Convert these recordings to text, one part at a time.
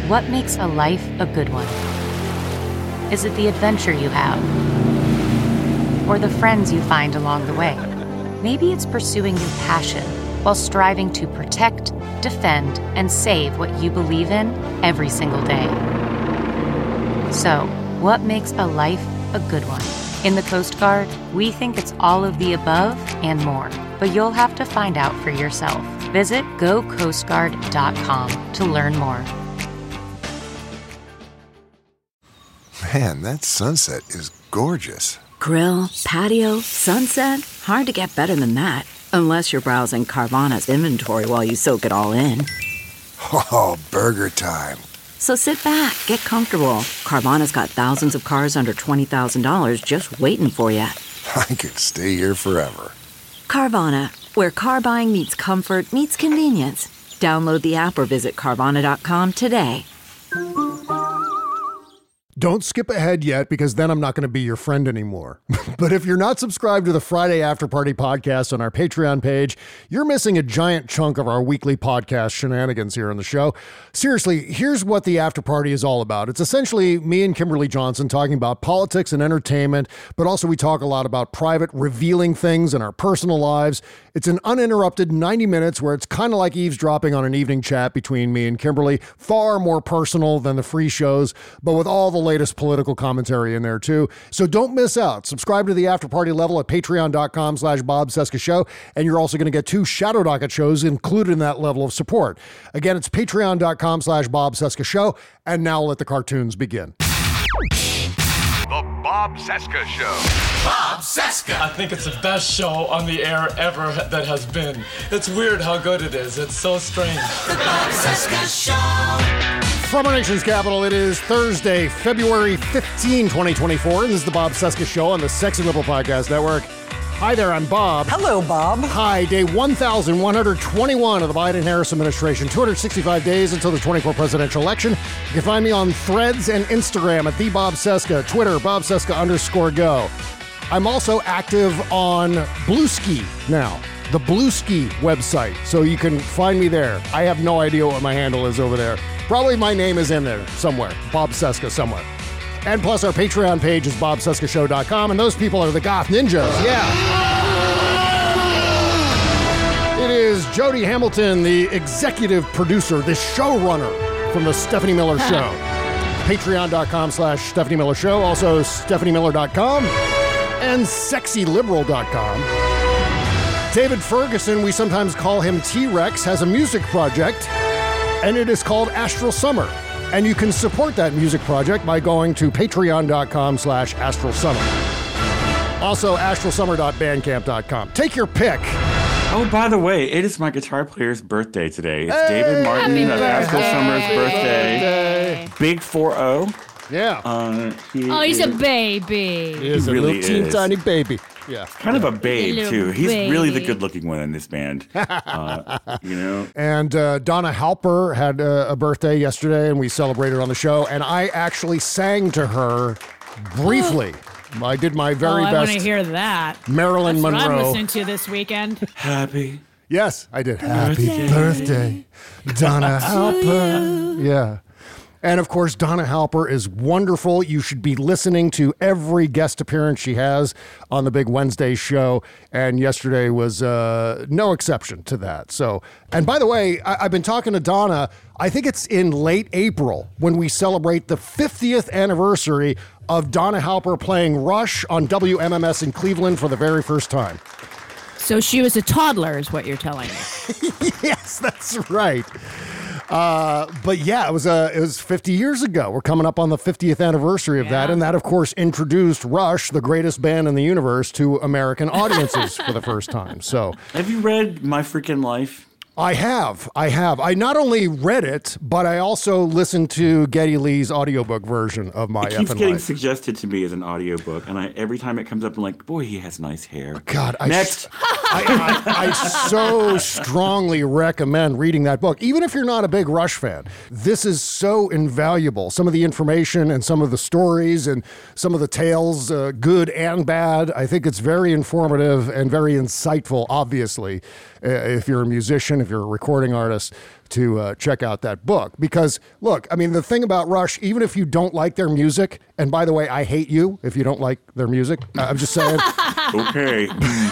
What makes a life a good one? Is it the adventure you have? Or the friends you find along the way? Maybe it's pursuing your passion while striving to protect, defend, and save what you believe in every single day. So, what makes a life a good one? In the Coast Guard, we think it's all of the above and more, but you'll have to find out for yourself. Visit gocoastguard.com to learn more. Man, that sunset is gorgeous. Grill, patio, sunset. Hard to get better than that. Unless you're browsing Carvana's inventory while you soak it all in. Oh, burger time. So sit back, get comfortable. Carvana's got thousands of cars under $20,000 just waiting for you. I could stay here forever. Carvana, where car buying meets comfort meets convenience. Download the app or visit Carvana.com today. Don't skip ahead yet, because then I'm not going to be your friend anymore. But if you're not subscribed to the Friday After Party podcast on our Patreon page, you're missing a giant chunk of our weekly podcast shenanigans here on the show. Seriously, here's what the After Party is all about. It's essentially me and Kimberly Johnson talking about politics and entertainment, but also we talk a lot about private, revealing things in our personal lives. It's an uninterrupted 90 minutes where it's kind of like eavesdropping on an evening chat between me and Kimberly, far more personal than the free shows, but with all the latest political commentary in there too. So don't miss out. Subscribe to the After Party level at patreon.com/Bob Cesca Show. And you're also going to get 2 Shadow Docket shows included in that level of support. Again, it's patreon.com/Bob Cesca Show. And now let the cartoons begin. The Bob Cesca Show. Bob Cesca. I think it's the best show on the air ever that has been. It's weird how good it is. It's so strange. The Bob Cesca Show. From our nation's capital, it is Thursday, February 15, 2024. And this is the Bob Cesca Show on the Sexy Liberal Podcast Network. Hi there, I'm Bob. Hello, Bob. Hi, day 1,121 of the Biden-Harris administration. 265 days until the 24 presidential election. You can find me on Threads and Instagram at TheBobCesca, Twitter, BobCesca_go. I'm also active on Bluesky now, the Bluesky website, so you can find me there. I have no idea what my handle is over there. Probably my name is in there somewhere, Bob Cesca somewhere. And plus our Patreon page is BobCescaShow.com, and those people are the Goth Ninjas. Yeah. It is Jody Hamilton, the executive producer, the showrunner from the Stephanie Miller Show. Patreon.com/Stephanie Miller Show, also StephanieMiller.com and SexyLiberal.com. David Ferguson, we sometimes call him T-Rex, has a music project, and it is called Astral Summer. And you can support that music project by going to patreon.com/Astral Summer. Also, astralsummer.bandcamp.com. Take your pick. Oh, by the way, it is my guitar player's birthday today. It's David Martin of Astral Summer's birthday. Big 4-0. Yeah. He's a baby. He is a really little teeny tiny baby. Yeah. Kind of a babe, too. He's baby. really the good-looking one in this band. You know? And Donna Halper had a birthday yesterday, and we celebrated on the show. And I actually sang to her briefly. I did my very best. I want to hear that. Marilyn That's Monroe. what I'm listening to this weekend. Happy. Yes, I did. Happy birthday, Donna Halper. Yeah. And of course, Donna Halper is wonderful. You should be listening to every guest appearance she has on the Big Wednesday show. And yesterday was no exception to that. So, and by the way, I've been talking to Donna. I think it's in late April when we celebrate the 50th anniversary of Donna Halper playing Rush on WMMS in Cleveland for the very first time. So she was a toddler, is what you're telling me. Yes, that's right. But yeah, it was 50 years ago. We're coming up on the 50th anniversary of that. And that, of course, introduced Rush, the greatest band in the universe, to American audiences for the first time. So, have you read My Freaking Life? I have. I not only read it, but I also listened to Geddy Lee's audiobook version of My Effing Life. It keeps getting suggested to me as an audiobook, and every time it comes up, I'm like, boy, he has nice hair. God, Next. I so strongly recommend reading that book, even if you're not a big Rush fan. This is so invaluable. Some of the information and some of the stories and some of the tales, good and bad. I think it's very informative and very insightful, obviously, if you're a musician, if you're a recording artist, to check out that book. Because, look, I mean, the thing about Rush, even if you don't like their music, and by the way, I hate you if you don't like their music. I'm just saying. Okay.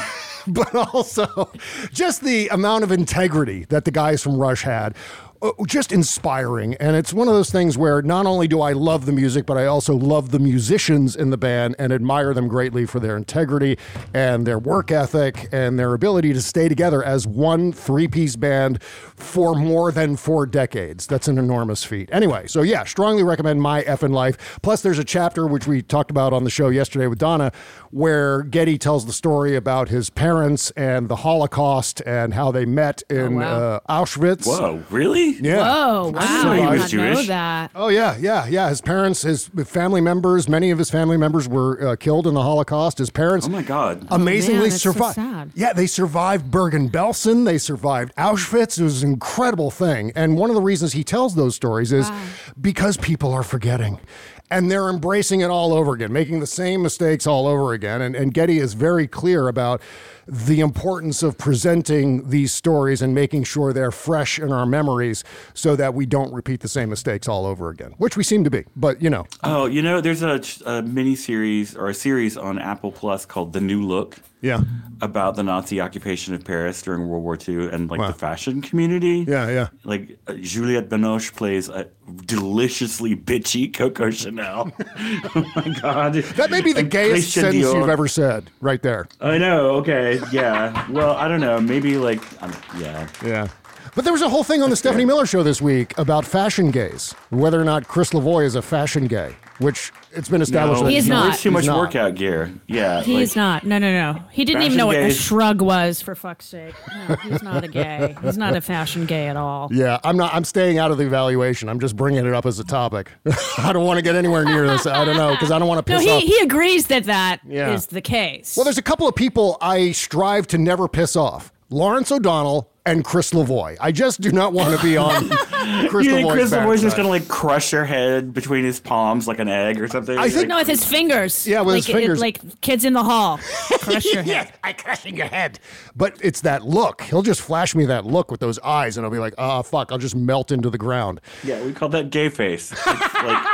But also just the amount of integrity that the guys from Rush had. Just inspiring. And it's one of those things where not only do I love the music, but I also love the musicians in the band and admire them greatly for their integrity and their work ethic and their ability to stay together as one 3-piece band for more than 4 decades. That's an enormous feat. Anyway, so yeah, strongly recommend My Effin' Life. Plus, there's a chapter which we talked about on the show yesterday with Donna, where Geddy tells the story about his parents and the Holocaust and how they met in Auschwitz. Whoa, really? Yeah. Whoa, wow. I I was did not know Jewish. that. Oh, yeah. His parents, his family members, many of his family members were killed in the Holocaust. His parents, Oh my God. amazingly man, that's so survived. sad. Yeah, they survived Bergen-Belsen. They survived Auschwitz. It was an incredible thing. And one of the reasons he tells those stories is because people are forgetting. And they're embracing it all over again, making the same mistakes all over again. And Geddy is very clear about the importance of presenting these stories and making sure they're fresh in our memories so that we don't repeat the same mistakes all over again, which we seem to be. But, you know. Oh, there's a mini series or a series on Apple Plus called The New Look. Yeah. About the Nazi occupation of Paris during World War II and the fashion community. Yeah. Like Juliette Binoche plays a deliciously bitchy Coco Chanel. Oh my God. That may be the gayest Christian sentence Dior. you've ever said right there. I know. Okay. Yeah. Well, I don't know. Maybe yeah. Yeah. But there was a whole thing on the Stephanie Miller Show this week about fashion gays, whether or not Chris Lavoie is a fashion gay, which it's been established that He is not. Wears too much He's not. workout gear. Yeah. He's not. No. He didn't even Fashion know what a gays. shrug was, for fuck's sake. No, he's not a gay. He's not a fashion gay at all. Yeah, I'm staying out of the evaluation. I'm just bringing it up as a topic. I don't want to get anywhere near this. I don't know, because I don't want to No, piss off. he agrees that is Yeah. the case. Well, there's a couple of people I strive to never piss off. Lawrence O'Donnell and Chris Lavoie. I just do not want to be on Chris You think Lavoie's Chris bad Lavoie's just side. going to crush your head between his palms like an egg or something? I think- No, with his fingers. Yeah, with his fingers. Like kids in the hall. Crush your head. Yes, I crushing your head. But it's that look. He'll just flash me that look with those eyes, and I'll be like, oh, fuck, I'll just melt into the ground. Yeah, we call that gay face. It's like,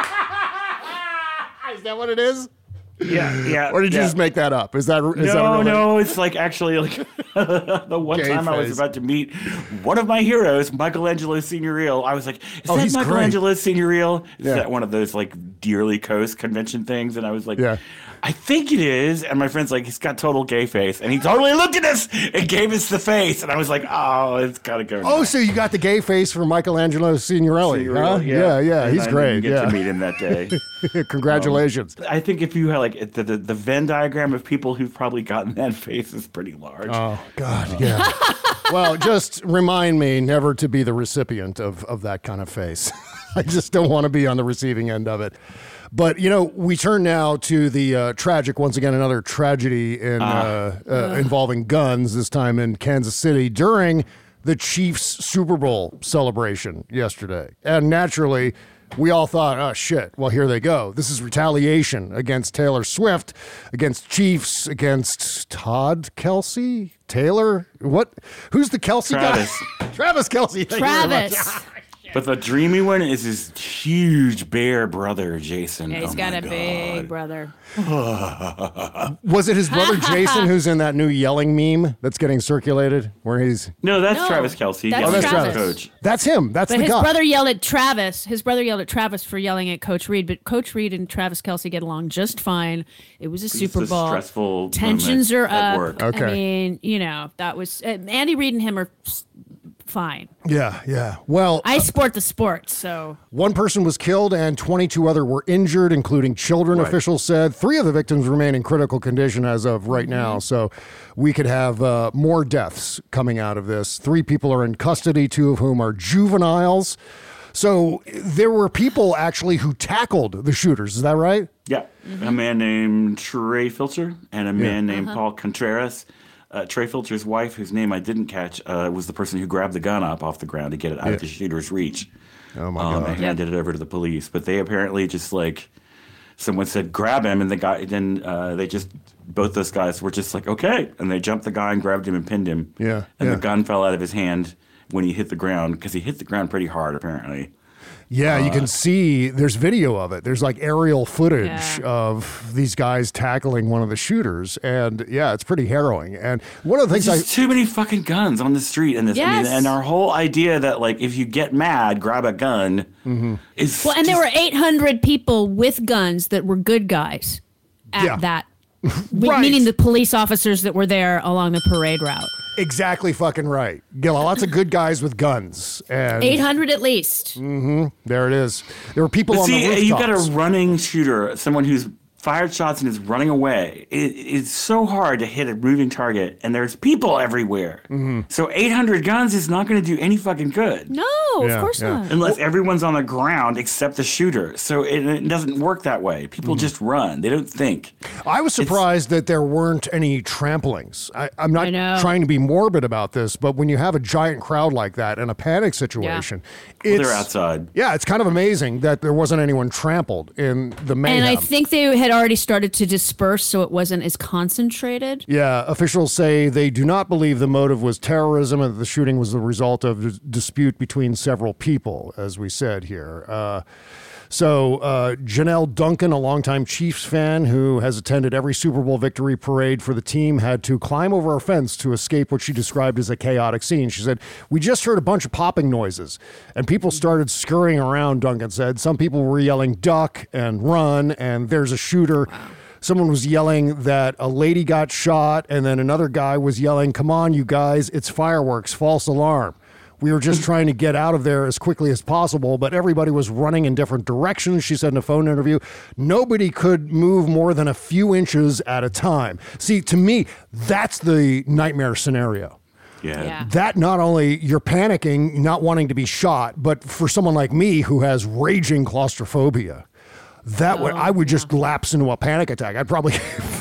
Is that what it is? yeah. Or did you just make that up? Is that really? No, it's like actually like the one Gay time I was face. about to meet one of my heroes, Michelangelo Signorile. I was like, is that he's great. Michelangelo Signorile? Is Yeah. that one of those like Dearly Coast convention things? And I was like, Yeah. I think it is. And my friend's like, he's got total gay face. And he totally looked at us and gave us the face. And I was like, oh, it's got to go. Oh, so you got the gay face from Michelangelo Signorile, huh? Yeah, And he's I great. didn't get Yeah. to meet him that day. Congratulations. I think if you had like the Venn diagram of people who've probably gotten that face is pretty large. Oh, God, yeah. Well, just remind me never to be the recipient of that kind of face. I just don't want to be on the receiving end of it. But, we turn now to the tragic, once again, another tragedy involving guns, this time in Kansas City, during the Chiefs Super Bowl celebration yesterday. And naturally, we all thought, oh, shit, well, here they go. This is retaliation against Taylor Swift, against Chiefs, against Todd Kelsey? Taylor? What? Who's the Kelsey Travis. guy? Travis Kelsey. Thank you very much. Travis. But the dreamy one is his huge bear brother, Jason. Yeah, he's Oh got my a God. big brother. Was it his brother Jason who's in that new yelling meme that's getting circulated where he's... No, that's No, Travis Kelsey. that's Yeah, that's Travis. coach. That's him. That's But the his guy. brother yelled at Travis. His brother yelled at Travis for yelling at Coach Reed. But Coach Reed and Travis Kelsey get along just fine. It was a Super a Bowl. stressful Tensions moment are at up. work. Okay. I mean, that was Andy Reid and him are fine. Yeah. Well, I sport the sport, so one person was killed and 22 other were injured, including children, Right. officials said. 3 of the victims remain in critical condition as of right now, so we could have more deaths coming out of this. 3 people are in custody, 2 of whom are juveniles. So there were people actually who tackled the shooters. Is that right? Yeah. A man named Trey Filcher and a man named Paul Contreras. Trey Filcher's wife, whose name I didn't catch, was the person who grabbed the gun up off the ground to get it out of the shooter's reach. Oh, my God. And handed it over to the police. But they apparently just someone said, grab him. And the guy, then both those guys were just like, okay. And they jumped the guy and grabbed him and pinned him. Yeah, And yeah. the gun fell out of his hand. when he hit the ground, because he hit the ground pretty hard, apparently. Yeah, you can see there's video of it. There's like aerial footage of these guys tackling one of the shooters. And yeah, it's pretty harrowing. And one of the things There's too many fucking guns on the street in this. I mean, and our whole idea that like if you get mad, grab a gun is well, and there were 800 people with guns that were good guys at that. Right. Meaning the police officers that were there along the parade route. Exactly fucking right. Lots of good guys with guns. And 800 at least. There it is. There were people on the rooftops. You got a running shooter, someone who's fired shots and is running away. It's so hard to hit a moving target, and there's people everywhere. So 800 guns is not going to do any fucking good. No, of course not. Unless everyone's on the ground except the shooter. So it doesn't work that way. People just run. They don't think. I was surprised that there weren't any tramplings. I'm not trying to be morbid about this, but when you have a giant crowd like that in a panic situation, they're outside. Yeah, it's kind of amazing that there wasn't anyone trampled in the mayhem. And I think they had already started to disperse, so it wasn't as concentrated. Yeah, officials say they do not believe the motive was terrorism and that the shooting was the result of a dispute between several people, as we said here. So Janelle Duncan, a longtime Chiefs fan who has attended every Super Bowl victory parade for the team, had to climb over a fence to escape what she described as a chaotic scene. She said, "We just heard a bunch of popping noises, and people started scurrying around," Duncan said. "Some people were yelling, 'duck' and 'run,' and there's a shooter." Wow. Someone was yelling that a lady got shot, and then another guy was yelling, "Come on, you guys, it's fireworks, false alarm." We were just trying to get out of there as quickly as possible, but everybody was running in different directions, she said in a phone interview. Nobody could move more than a few inches at a time. See, to me, that's the nightmare scenario. Yeah. That not only you're panicking, not wanting to be shot, but for someone like me who has raging claustrophobia, I would just lapse into a panic attack. I'd probably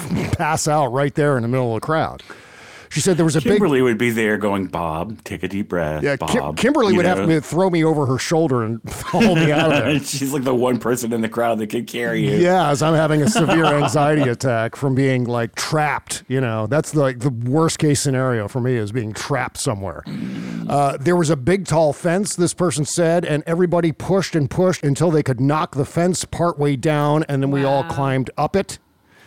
pass out right there in the middle of the crowd. She said there was a Kimberly would be there going, "Bob, take a deep breath." Yeah, Bob. Kimberly would have to throw me over her shoulder and haul me out of there. She's like the one person in the crowd that can carry you. Yeah, as I'm having a severe anxiety attack from being like trapped. That's like the worst case scenario for me is being trapped somewhere. There was a big tall fence, this person said, and everybody pushed and pushed until they could knock the fence partway down, and then we all climbed up it.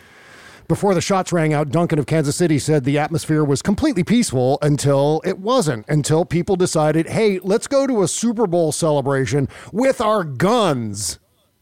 Before the shots rang out, Duncan of Kansas City said the atmosphere was completely peaceful until it wasn't, until people decided, hey, let's go to a Super Bowl celebration with our guns.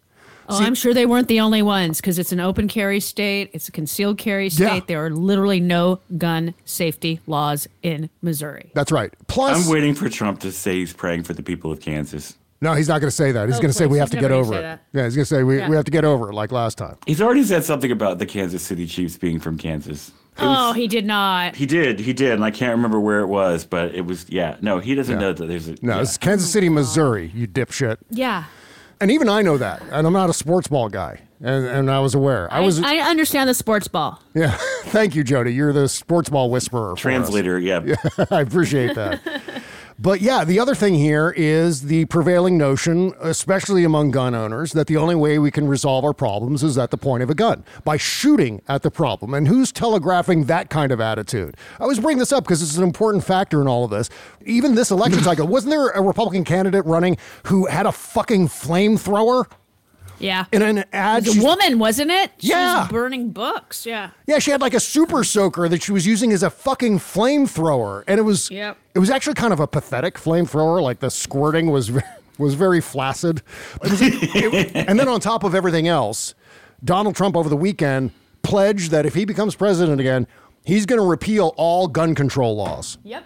Oh, I'm sure they weren't the only ones because it's an open carry state. It's a concealed carry state. Yeah. There are literally no gun safety laws in Missouri. That's right. Plus, I'm waiting for Trump to say he's praying for the people of Kansas. No, he's not going to say that. He's going to say we have to get over it. Yeah, he's going to say we have to get over it like last time. He's already said something about the Kansas City Chiefs being from Kansas. He did not. He did, and I can't remember where it was, but it was, no, he doesn't know that there's a... No, it's Kansas City, Missouri, you dipshit. Yeah. And even I know that, and I'm not a sports ball guy, and I was aware. I understand the sports ball. Yeah, thank you, Jody. You're the sports ball whisperer. Translator, yeah. I appreciate that. But yeah, the other thing here is the prevailing notion, especially among gun owners, that the only way we can resolve our problems is at the point of a gun, by shooting at the problem. And who's telegraphing that kind of attitude? I always bring this up because it's an important factor in all of this. Even this election cycle, wasn't there a Republican candidate running who had a fucking flamethrower? Yeah. In an ad. It was a woman, wasn't it? She Yeah. was burning books. Yeah. Yeah, she had like a super soaker that she was using as a fucking flamethrower. And it was actually kind of a pathetic flamethrower. Like the squirting was very flaccid. And then on top of everything else, Donald Trump over the weekend pledged that if he becomes president again, he's going to repeal all gun control laws. Yep.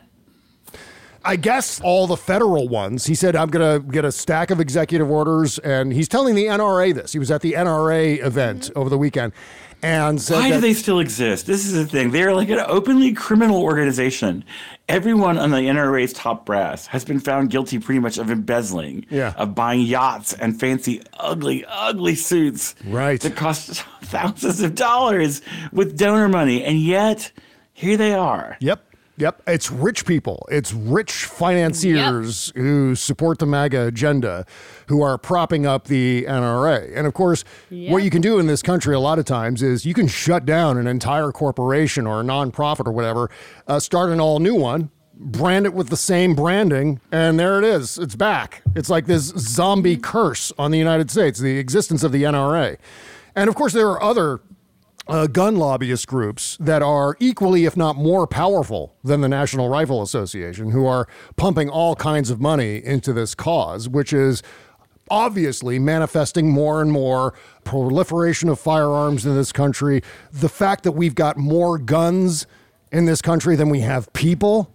I guess all the federal ones. He said, I'm going to get a stack of executive orders. And he's telling the NRA this. He was at the NRA event over the weekend. And said Why do they still exist? This is the thing. They're like an openly criminal organization. Everyone on the NRA's top brass has been found guilty pretty much of embezzling, of buying yachts and fancy, ugly, ugly suits that cost thousands of dollars with donor money. And yet, here they are. Yep. It's rich people. It's rich financiers who support the MAGA agenda who are propping up the NRA. And of course, what you can do in this country a lot of times is you can shut down an entire corporation or a nonprofit or whatever, start an all new one, brand it with the same branding, and there it is. It's back. It's like this zombie curse on the United States, the existence of the NRA. And of course, there are other gun lobbyist groups that are equally, if not more powerful than the National Rifle Association, who are pumping all kinds of money into this cause, which is obviously manifesting more and more proliferation of firearms in this country. The fact that we've got more guns in this country than we have people,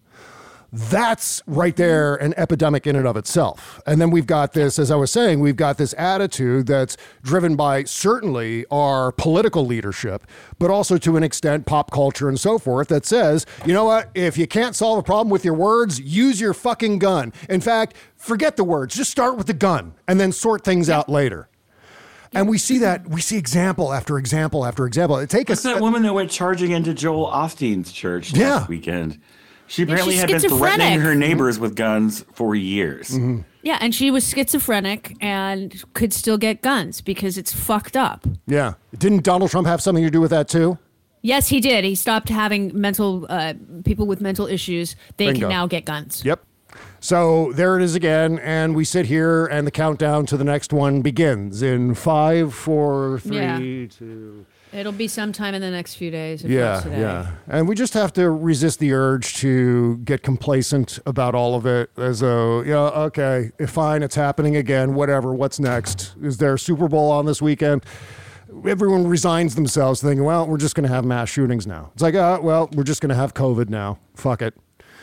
that's right there an epidemic in and of itself. And then we've got this, as I was saying, we've got this attitude that's driven by certainly our political leadership, but also to an extent pop culture and so forth, that says, you know what, if you can't solve a problem with your words, use your fucking gun. In fact, forget the words, just start with the gun and then sort things out later. And we see that, we see example after example after example. What's that woman that went charging into Joel Osteen's church last weekend? She apparently had been threatening her neighbors with guns for years. Mm-hmm. Yeah, and she was schizophrenic and could still get guns because it's fucked up. Yeah. Didn't Donald Trump have something to do with that too? Yes, he did. He stopped having people with mental issues. They Bingo. can now get guns. Yep. So there it is again, and we sit here, and the countdown to the next one begins in 5, 4, 3, 2... It'll be sometime in the next few days. Yeah. And we just have to resist the urge to get complacent about all of it as though, okay, fine, it's happening again, whatever, what's next? Is there a Super Bowl on this weekend? Everyone resigns themselves thinking, well, we're just going to have mass shootings now. It's like, well, we're just going to have COVID now. Fuck it.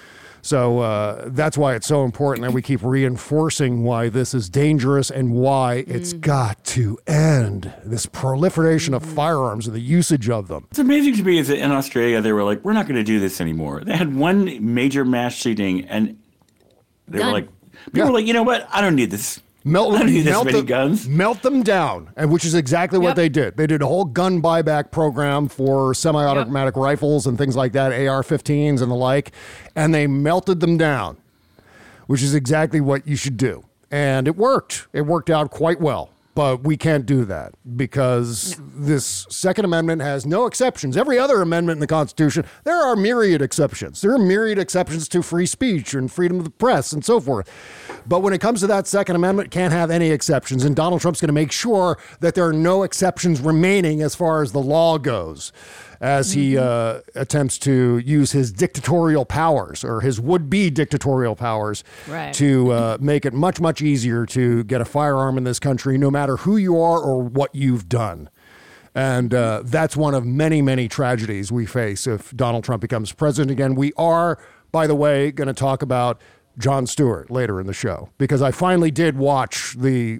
So that's why it's so important that we keep reinforcing why this is dangerous and why it's got to end. This proliferation of firearms and the usage of them. What's amazing to me is that in Australia, they were like, we're not going to do this anymore. They had one major mass shooting and they were like, people were like, you know what? I don't need this. Melt guns. Melt them down, and which is exactly what they did. They did a whole gun buyback program for semi-automatic rifles and things like that, AR-15s and the like, and they melted them down, which is exactly what you should do. And it worked. It worked out quite well. But we can't do that because this Second Amendment has no exceptions. Every other amendment in the Constitution, there are myriad exceptions. There are myriad exceptions to free speech and freedom of the press and so forth. But when it comes to that Second Amendment, it can't have any exceptions. And Donald Trump's going to make sure that there are no exceptions remaining as far as the law goes, as he attempts to use his dictatorial powers or his would-be dictatorial powers to make it much, much easier to get a firearm in this country, no matter who you are or what you've done. And that's one of many, many tragedies we face if Donald Trump becomes president again. We are, by the way, going to talk about Jon Stewart later in the show, because I finally did watch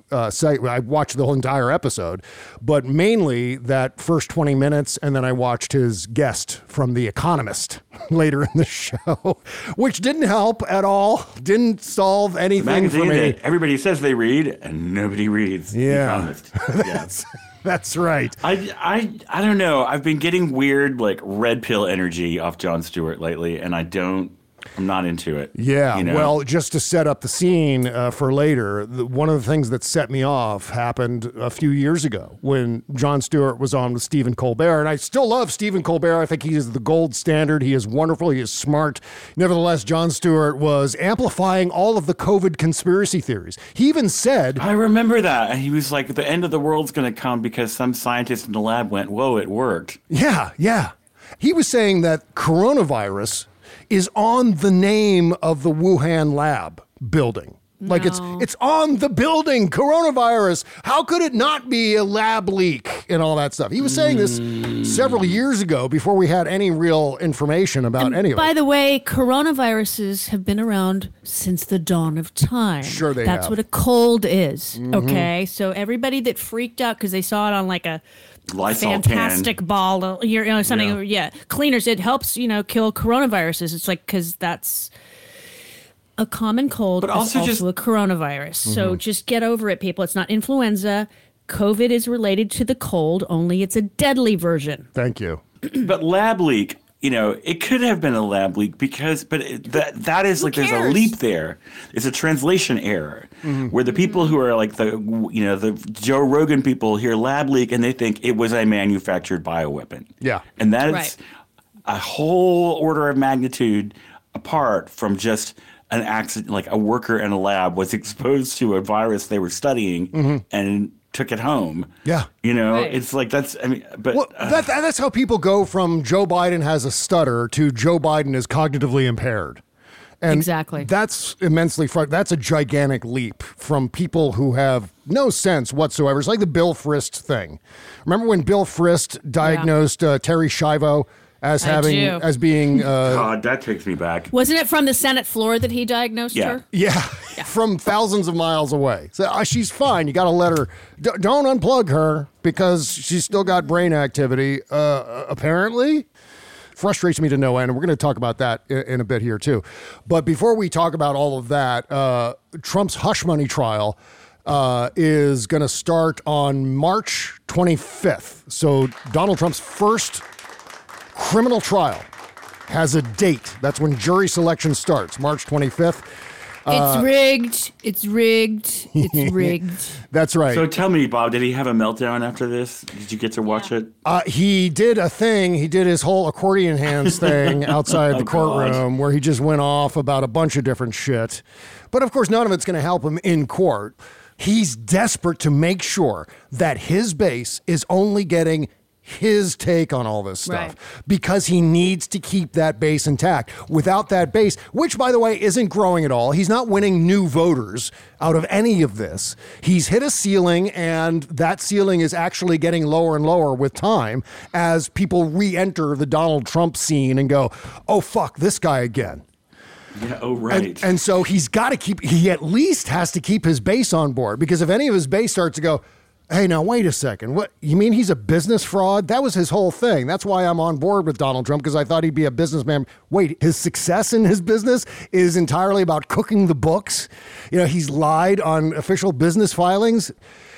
I watched the whole entire episode, but mainly that first 20 minutes, and then I watched his guest from The Economist later in the show, which didn't help at all, didn't solve anything for me. Everybody says they read, and nobody reads The Economist. That's right. I don't know. I've been getting weird, like, red pill energy off Jon Stewart lately, and I'm not into it. Yeah, well, just to set up the scene for later, one of the things that set me off happened a few years ago when Jon Stewart was on with Stephen Colbert. And I still love Stephen Colbert. I think he is the gold standard. He is wonderful. He is smart. Nevertheless, Jon Stewart was amplifying all of the COVID conspiracy theories. He even said... I remember that. And he was like, the end of the world's going to come because some scientist in the lab went, whoa, it worked. Yeah. He was saying that coronavirus is on the name of the Wuhan lab building. Like it's on the building, coronavirus. How could it not be a lab leak and all that stuff? He was saying this several years ago before we had any real information about any of it. By the way, coronaviruses have been around since the dawn of time. Sure they That's have. what a cold is, okay? So everybody that freaked out because they saw it on like a Lysol fantastic can. ball, something, cleaners, it helps, kill coronaviruses. It's like, because that's a common cold, but also a coronavirus. So just get over it, people. It's not influenza. COVID is related to the cold, only it's a deadly version. Thank you. But lab leak, it could have been a lab leak that is like, there's a leap there. It's a translation error where the people who are like the Joe Rogan people hear lab leak and they think it was a manufactured bioweapon. Yeah. And that is a whole order of magnitude apart from just an accident, like a worker in a lab was exposed to a virus they were studying and took it home. Yeah. It's like that's how people go from Joe Biden has a stutter to Joe Biden is cognitively impaired. And exactly. That's immensely that's a gigantic leap from people who have no sense whatsoever. It's like the Bill Frist thing. Remember when Bill Frist diagnosed Terry Schiavo as being God, that takes me back. Wasn't it from the Senate floor that he diagnosed her? Yeah, from thousands of miles away. So she's fine. You got to let her. Don't unplug her because she's still got brain activity. Apparently. Frustrates me to no end, and we're going to talk about that in a bit here, too. But before we talk about all of that, Trump's hush money trial is going to start on March 25th. So Donald Trump's first criminal trial has a date. That's when jury selection starts, March 25th. It's rigged. It's rigged. It's rigged. That's right. So tell me, Bob, did he have a meltdown after this? Did you get to watch it? He did a thing. He did his whole accordion hands thing outside the courtroom where he just went off about a bunch of different shit. But of course, none of it's going to help him in court. He's desperate to make sure that his base is only getting his take on all this stuff because he needs to keep that base intact. Without that base, which, by the way, isn't growing at all, he's not winning new voters out of any of this. He's hit a ceiling, and that ceiling is actually getting lower and lower with time as people re-enter the Donald Trump scene and go, oh, fuck, this guy again. Yeah, oh, right. And so he at least has to keep his base on board, because if any of his base starts to go, hey, now, wait a second. What, you mean he's a business fraud? That was his whole thing. That's why I'm on board with Donald Trump, because I thought he'd be a businessman. Wait, his success in his business is entirely about cooking the books? He's lied on official business filings,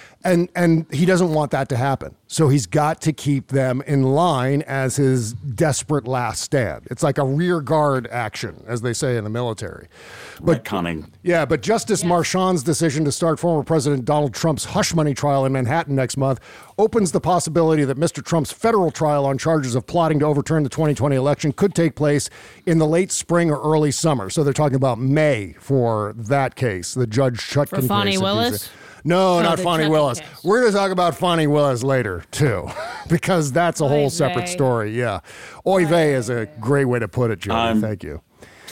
and he doesn't want that to happen. So he's got to keep them in line as his desperate last stand. It's like a rear guard action, as they say in the military. But cunning. Yeah, but Justice Marchand's decision to start former President Donald Trump's hush money trial in Manhattan next month opens the possibility that Mr. Trump's federal trial on charges of plotting to overturn the 2020 election could take place in the late spring or early summer. So they're talking about May for that case, the Judge Chutkan case. For Fani Willis? No, not Fani Willis. Case. We're going to talk about Fani Willis later, too, because that's a whole separate story. Yeah. Oy vey is a great way to put it, Joey. Thank you.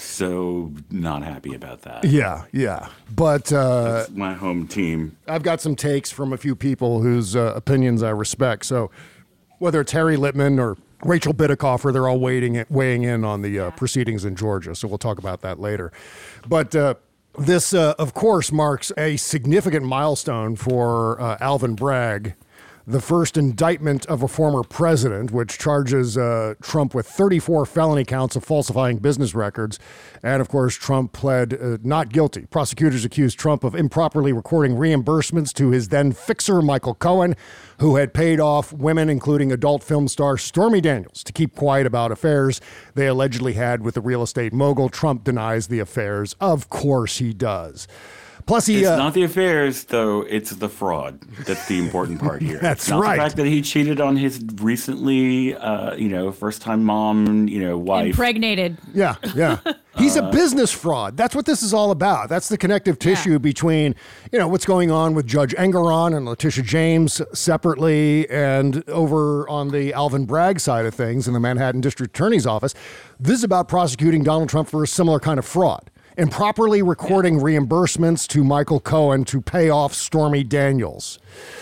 So not happy about that. Yeah. But that's my home team. I've got some takes from a few people whose opinions I respect. So whether it's Harry Litman or Rachel Bitecofer, they're all weighing in on the proceedings in Georgia. So we'll talk about that later. But this, of course, marks a significant milestone for Alvin Bragg, the first indictment of a former president, which charges Trump with 34 felony counts of falsifying business records. And, of course, Trump pled not guilty. Prosecutors accused Trump of improperly recording reimbursements to his then fixer, Michael Cohen, who had paid off women, including adult film star Stormy Daniels, to keep quiet about affairs they allegedly had with the real estate mogul. Trump denies the affairs. Of course he does. Plus, it's not the affairs, though. It's the fraud. That's the important part here. That's it's not right. The fact that he cheated on his recently, first-time mom, wife. Impregnated. Yeah. He's a business fraud. That's what this is all about. That's the connective tissue between, what's going on with Judge Engoron and Letitia James separately, and over on the Alvin Bragg side of things in the Manhattan District Attorney's Office. This is about prosecuting Donald Trump for a similar kind of fraud. Improperly recording reimbursements to Michael Cohen to pay off Stormy Daniels.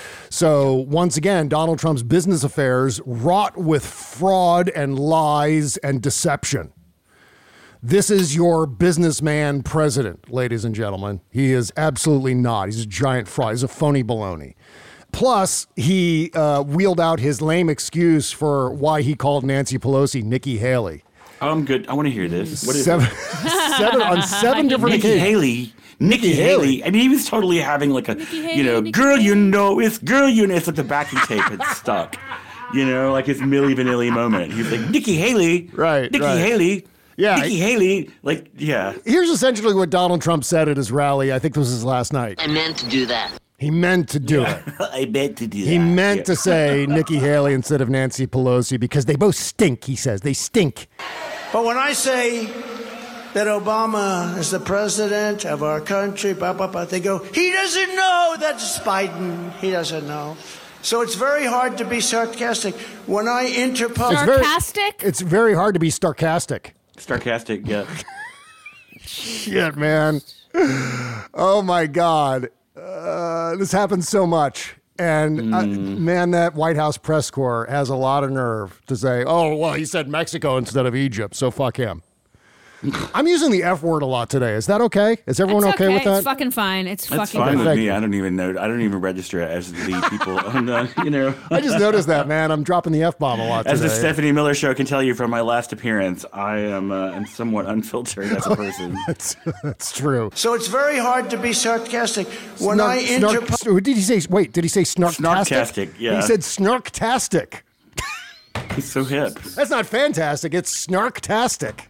So once again, Donald Trump's business affairs wrought with fraud and lies and deception. This is your businessman president, ladies and gentlemen. He is absolutely not. He's a giant fraud. He's a phony baloney. Plus, he wheeled out his lame excuse for why he called Nancy Pelosi Nikki Haley. I'm good. I want to hear this. What is seven different occasions. Nikki Haley. I mean, he was totally having like a, girl, it's like the backing tape had stuck. Like his Milli Vanilli moment. He's like, Nikki Haley. Right. Nikki Haley. Yeah. Nikki Haley. Like, yeah. Here's essentially what Donald Trump said at his rally. I think this was his last night. I meant to do that. He meant to do it. I meant to do that. He meant to say Nikki Haley instead of Nancy Pelosi because they both stink, he says. They stink. But when I say that Obama is the president of our country, blah, blah, blah. They go, he doesn't know that's Biden. He doesn't know. So it's very hard to be sarcastic. When I interpose... Sarcastic? It's very hard to be sarcastic. Sarcastic, yeah. Shit, man. Oh, my God. This happens so much. And, man, that White House press corps has a lot of nerve to say, oh, well, he said Mexico instead of Egypt, so fuck him. I'm using the F word a lot today. Is that okay? Is everyone okay with that? It's fucking fine. It's That's fucking fine with me. I don't even know. I don't even register it as the people. I just noticed that, man. I'm dropping the F-bomb a lot today. As the Stephanie Miller Show can tell you from my last appearance, I am somewhat unfiltered as a person. That's true. So it's very hard to be sarcastic. When I interpose... Did he say snarktastic? Snarktastic, yeah. He said snarktastic. He's so hip. That's not fantastic. It's snarktastic.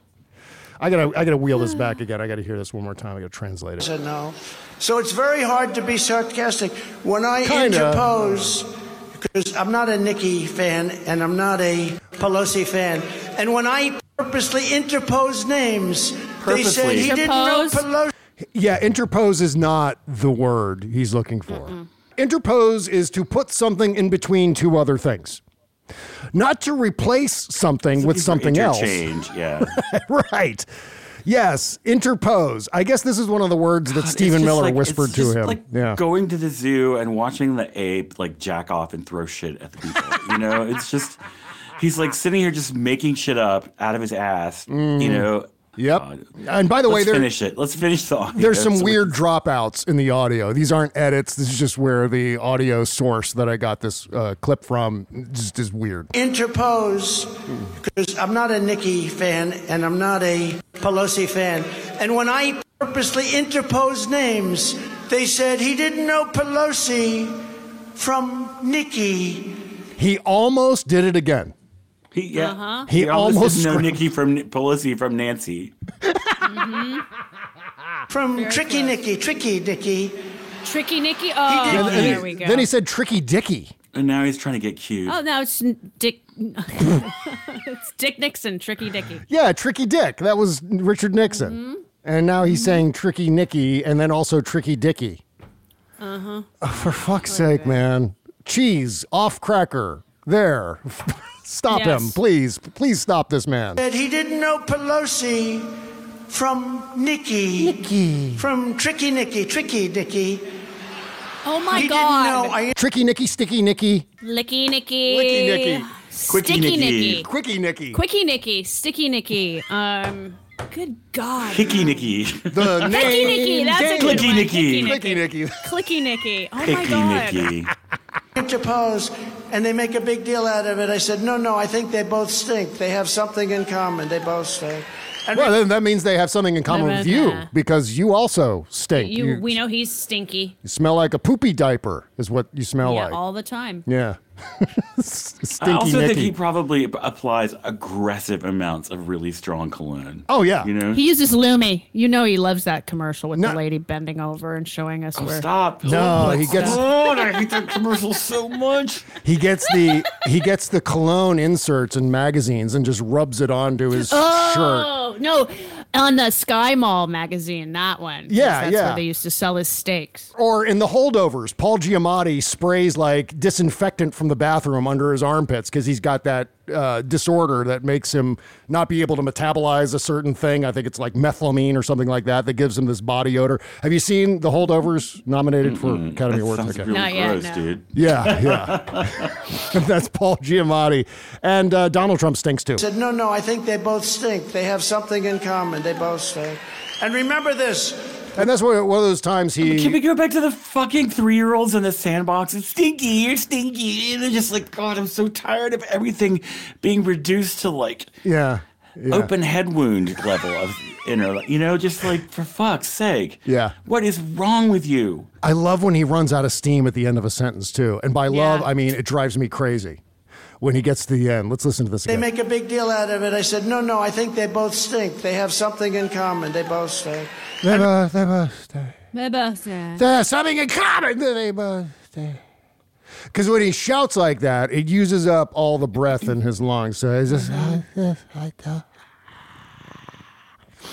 I gotta wheel this back again. I gotta hear this one more time. I gotta translate it. No. So it's very hard to be sarcastic. When I interpose, because I'm not a Nikki fan and I'm not a Pelosi fan, and when I purposely interpose names, they said he didn't know Pelosi. Yeah, interpose is not the word he's looking for. Interpose is to put something in between two other things. Not to replace something with something else. Interchange, yeah. Right. Yes, interpose. I guess this is one of the words that Stephen Miller whispered to him. Like going to the zoo and watching the ape like jack off and throw shit at the people. It's just he's like sitting here just making shit up out of his ass. Yep. And by the way, Let's finish the audio. There's some weird dropouts in the audio. These aren't edits. This is just where the audio source that I got this clip from just is weird. Interpose, because I'm not a Nikki fan and I'm not a Pelosi fan. And when I purposely interpose names, they said he didn't know Pelosi from Nikki. He almost did it again. He almost didn't know Nikki from Pelosi from Nancy. From Very Tricky close. Nikki. Tricky Nikki? Oh, there we go. Then he said Tricky Dicky. And now he's trying to get cute. Oh, now it's Dick. It's Dick Nixon, Tricky Dicky. Yeah, Tricky Dick. That was Richard Nixon. And now he's saying Tricky Nicky and then also Tricky Dicky. Oh, for fuck's sake, man. Cheese, off cracker. There. Stop him, please. Please stop this man. That he didn't know Pelosi from Nikki. From Tricky Dicky. Oh my he God. Didn't know Tricky Nicky, Sticky Nicky. Licky Nicky. Licky Nicky. Sticky Nicky. Quickie Nicky. Quickie Nicky. Sticky Nicky. Good God. Hickey Nicky. The name. Hickey Nicky. That's a good Clicky one. Nicky. Clicky Nicky. Clicky Nicky. Oh my Hickey God. Nicky. interpose, and they make a big deal out of it. I said, no, I think they both stink. They have something in common. They both stink. And well, then that means they have something in common with you, because you also stink. We know he's stinky. You smell like a poopy diaper is what you smell like. Yeah, all the time. Yeah. I also think he probably applies aggressive amounts of really strong cologne. Oh, yeah. You know? He uses Lumi. You know he loves that commercial with the lady bending over and showing us where. Stop. No, he gets. Oh, I hate that commercial so much. He gets the cologne inserts in magazines and just rubs it onto his shirt. Oh, no. On the Sky Mall magazine, that one. Yeah, That's where they used to sell his steaks. Or in The Holdovers, Paul Giamatti sprays like disinfectant from the bathroom under his armpits because he's got that disorder that makes him not be able to metabolize a certain thing. I think it's like methylamine or something like that gives him this body odor. Have you seen The Holdovers nominated for Academy Awards? Sounds really Not yet, gross, no. dude. Yeah. That's Paul Giamatti. And Donald Trump stinks too. I said, no, I think they both stink. They have something in common. They both stink. And remember this. And that's one of those times Can we go back to the fucking 3-year-olds in the sandbox? It's stinky, you're stinky. And they're just like, God, I'm so tired of everything being reduced to like open head wound level of just like, for fuck's sake. Yeah. What is wrong with you? I love when he runs out of steam at the end of a sentence too. And by love, I mean, it drives me crazy. When he gets to the end. Let's listen to this again. They make a big deal out of it. I said, no, I think they both stink. They have something in common. They both stink. They both stink. They have something in common. They both stink. Because when he shouts like that, it uses up all the breath in his lungs. So he's just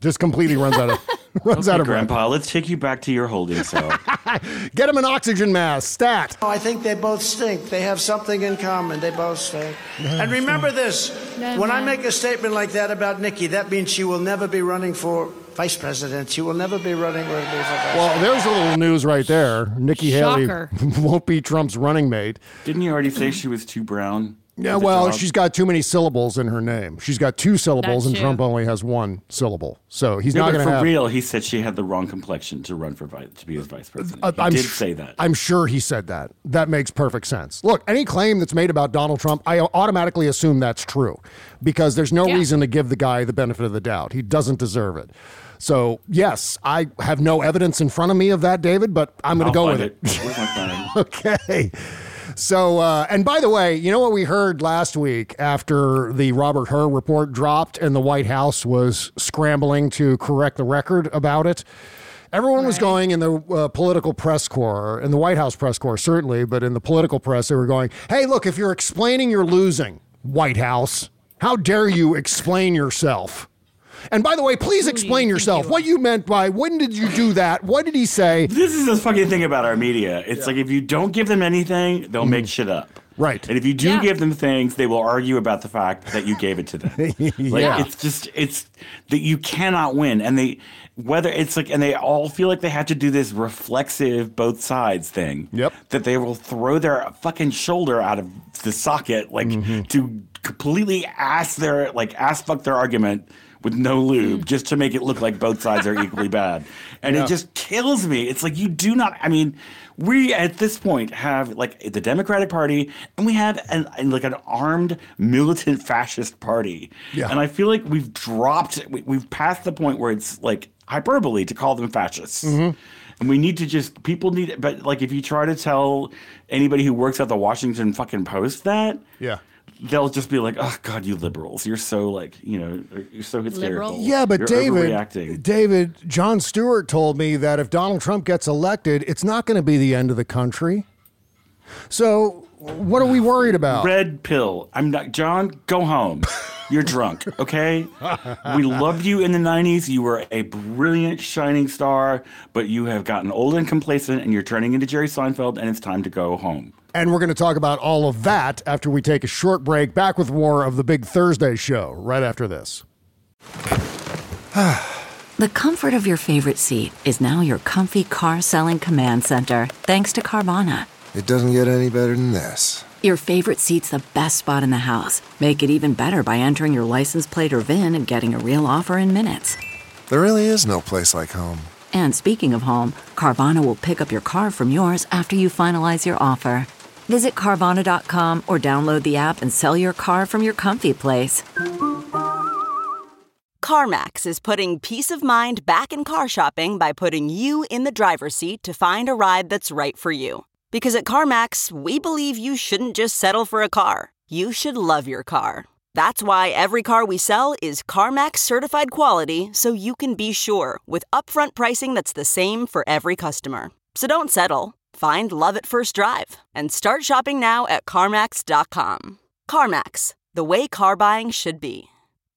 Just completely runs out of out of Grandpa, breath. let's take you back to your holding cell. Get him an oxygen mask. Stat. I think they both stink. They have something in common. They both stink. And remember this. When I make a statement like that about Nikki, that means she will never be running for vice president. She will never be running for vice president. Well, there's a little news right there. Nikki Haley won't be Trump's running mate. Didn't you already say she was too brown? Yeah, well, she's got too many syllables in her name. She's got 2 syllables, and Trump only has 1 syllable. So he's not going to have... For real, he said she had the wrong complexion to run for to be his vice president. He did say that. I'm sure he said that. That makes perfect sense. Look, any claim that's made about Donald Trump, I automatically assume that's true because there's no reason to give the guy the benefit of the doubt. He doesn't deserve it. So, yes, I have no evidence in front of me of that, David, but I'm going to go with it. Where's my phone? Okay. So, and by the way, you know what we heard last week after the Robert Hur report dropped and the White House was scrambling to correct the record about it? Everyone was going in the political press corps, in the White House press corps, certainly, but in the political press, they were going, hey, look, if you're explaining you're losing, White House, how dare you explain yourself? And by the way, please explain yourself. What you meant by, when did you do that? What did he say? This is the fucking thing about our media. It's like if you don't give them anything, they'll make shit up. Right. And if you do give them things, they will argue about the fact that you gave it to them. It's that you cannot win. And they all feel like they have to do this reflexive both sides thing. Yep. That they will throw their fucking shoulder out of the socket, to completely ass fuck their argument with no lube, just to make it look like both sides are equally bad. And it just kills me. It's like you do not, I mean, we at this point have like the Democratic Party and we have an armed militant fascist party. Yeah. And I feel like we've we've passed the point where it's like hyperbole to call them fascists. Mm-hmm. And we need to people need, but like if you try to tell anybody who works at the Washington fucking Post that. Yeah. They'll just be like, oh, God, you liberals. You're so, you're so hysterical. Yeah, but you're David, Jon Stewart told me that if Donald Trump gets elected, it's not going to be the end of the country. So what are we worried about? Red pill. I'm not, John, go home. You're drunk, okay? We loved you in the 90s. You were a brilliant, shining star, but you have gotten old and complacent, and you're turning into Jerry Seinfeld, and it's time to go home. And we're going to talk about all of that after we take a short break. Back with more of the Big Thursday show right after this. The comfort of your favorite seat is now your comfy car selling command center, thanks to Carvana. It doesn't get any better than this. Your favorite seat's the best spot in the house. Make it even better by entering your license plate or VIN and getting a real offer in minutes. There really is no place like home. And speaking of home, Carvana will pick up your car from yours after you finalize your offer. Visit Carvana.com or download the app and sell your car from your comfy place. CarMax is putting peace of mind back in car shopping by putting you in the driver's seat to find a ride that's right for you. Because at CarMax, we believe you shouldn't just settle for a car. You should love your car. That's why every car we sell is CarMax certified quality, so you can be sure with upfront pricing that's the same for every customer. So don't settle. Find love at first drive and start shopping now at CarMax.com. CarMax, the way car buying should be.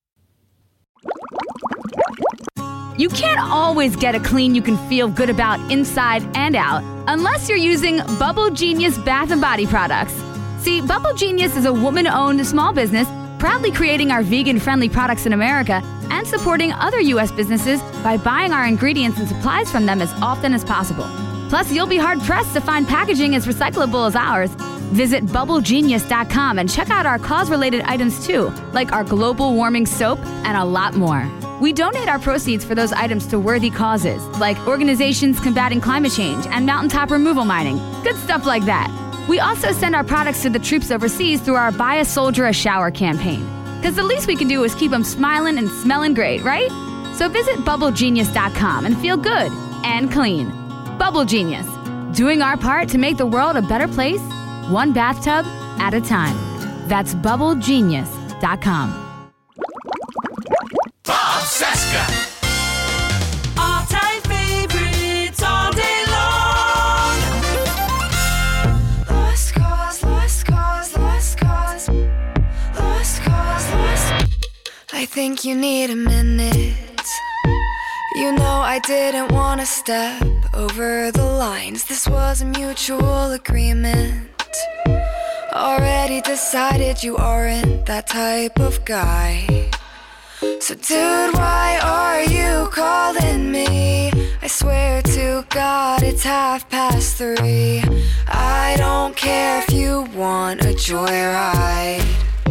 You can't always get a clean you can feel good about inside and out unless you're using Bubble Genius Bath & Body products. See, Bubble Genius is a woman-owned small business proudly creating our vegan-friendly products in America and supporting other U.S. businesses by buying our ingredients and supplies from them as often as possible. Plus, you'll be hard-pressed to find packaging as recyclable as ours. Visit BubbleGenius.com and check out our cause-related items too, like our global warming soap and a lot more. We donate our proceeds for those items to worthy causes, like organizations combating climate change and mountaintop removal mining. Good stuff like that. We also send our products to the troops overseas through our Buy a Soldier a Shower campaign. Because the least we can do is keep them smiling and smelling great, right? So visit BubbleGenius.com and feel good and clean. Bubble Genius, doing our part to make the world a better place, one bathtub at a time. That's BubbleGenius.com. Bob Cesca. All-time favorites all day long. Lost cause, lost cause, lost cause. Lost cause, lost. I think you need a minute. I didn't want to step over the lines. This was a mutual agreement. Already decided you aren't that type of guy. So dude, why are you calling me? I swear to God it's 3:30. I don't care if you want a joyride.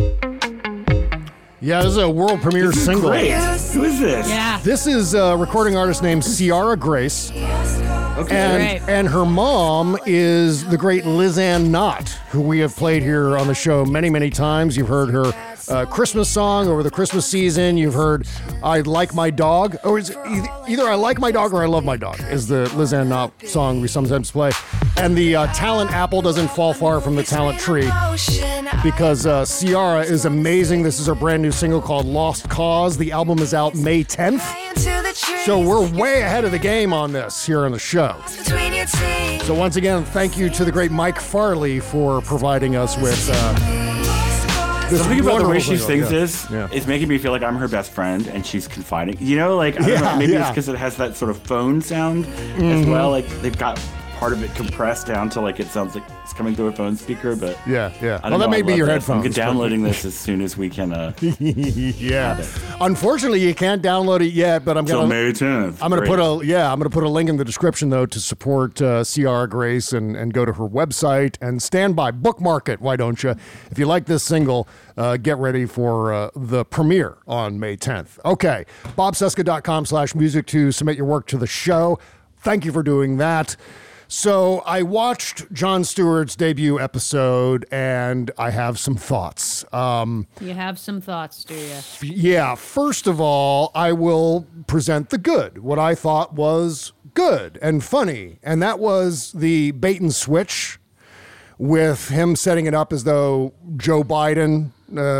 Yeah, this is a world premiere single. Great. Who is this? Yeah. This is a recording artist named Ciara Grace. Okay. And her mom is the great Lizanne Knott, who we have played here on the show many, many times. You've heard her Christmas song over the Christmas season. You've heard I Like My Dog. Or it's either I Like My Dog or I Love My Dog is the Lizanne Knott song we sometimes play. And the talent apple doesn't fall far from the talent tree, because Ciara is amazing. This is her brand new single called Lost Cause. The album is out May 10th. So we're way ahead of the game on this here on the show. So once again, thank you to the great Mike Farley for providing us with this. Something about the way she single. sings it's making me feel like I'm her best friend and she's confiding. You know, like, I don't know, maybe it's because it has that sort of phone sound as well. Like, they've got part of it compressed down to like it sounds like it's coming through a phone speaker, but yeah. Well, that may be your headphones. I'm downloading this as soon as we can. Yeah. Unfortunately, you can't download it yet, but I'm Till gonna. May 10th. I'm gonna put a link in the description though to support Ciara Grace and go to her website and stand by, bookmark it. Why don't you? If you like this single, get ready for the premiere on May 10th. Okay, bobcesca.com/music to submit your work to the show. Thank you for doing that. So I watched Jon Stewart's debut episode, and I have some thoughts. You have some thoughts, do you? Yeah. First of all, I will present the good, what I thought was good and funny, and that was the bait and switch with him setting it up as though Joe Biden,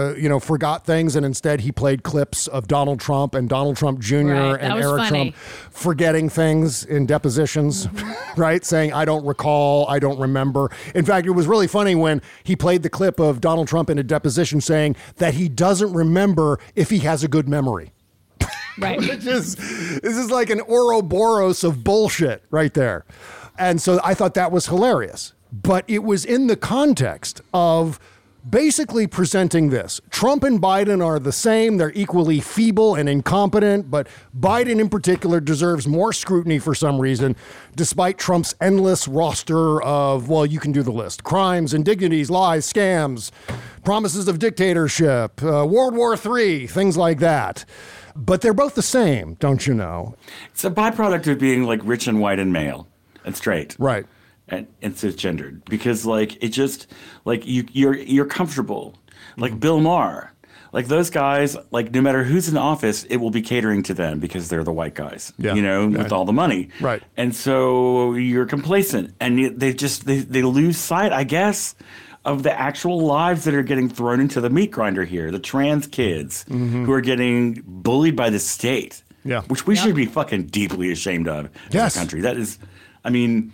forgot things, and instead he played clips of Donald Trump and Donald Trump Jr. and Eric Trump forgetting things in depositions, right? Saying, I don't recall, I don't remember. In fact, it was really funny when he played the clip of Donald Trump in a deposition saying that he doesn't remember if he has a good memory. Right. This is like an Ouroboros of bullshit right there. And so I thought that was hilarious. But it was in the context of basically presenting this. Trump and Biden are the same. They're equally feeble and incompetent, but Biden in particular deserves more scrutiny for some reason, despite Trump's endless roster of, well, you can do the list: crimes, indignities, lies, scams, promises of dictatorship, World War III, things like that. But they're both the same, don't you know? It's a byproduct of being like rich and white and male and straight. Right. And cisgendered, because like it just like you're comfortable, like Bill Maher, like those guys, like no matter who's in office, it will be catering to them because they're the white guys, with all the money, right? And so you're complacent, and they lose sight, I guess, of the actual lives that are getting thrown into the meat grinder here, the trans kids who are getting bullied by the state, which we should be fucking deeply ashamed of as a country. That is, I mean.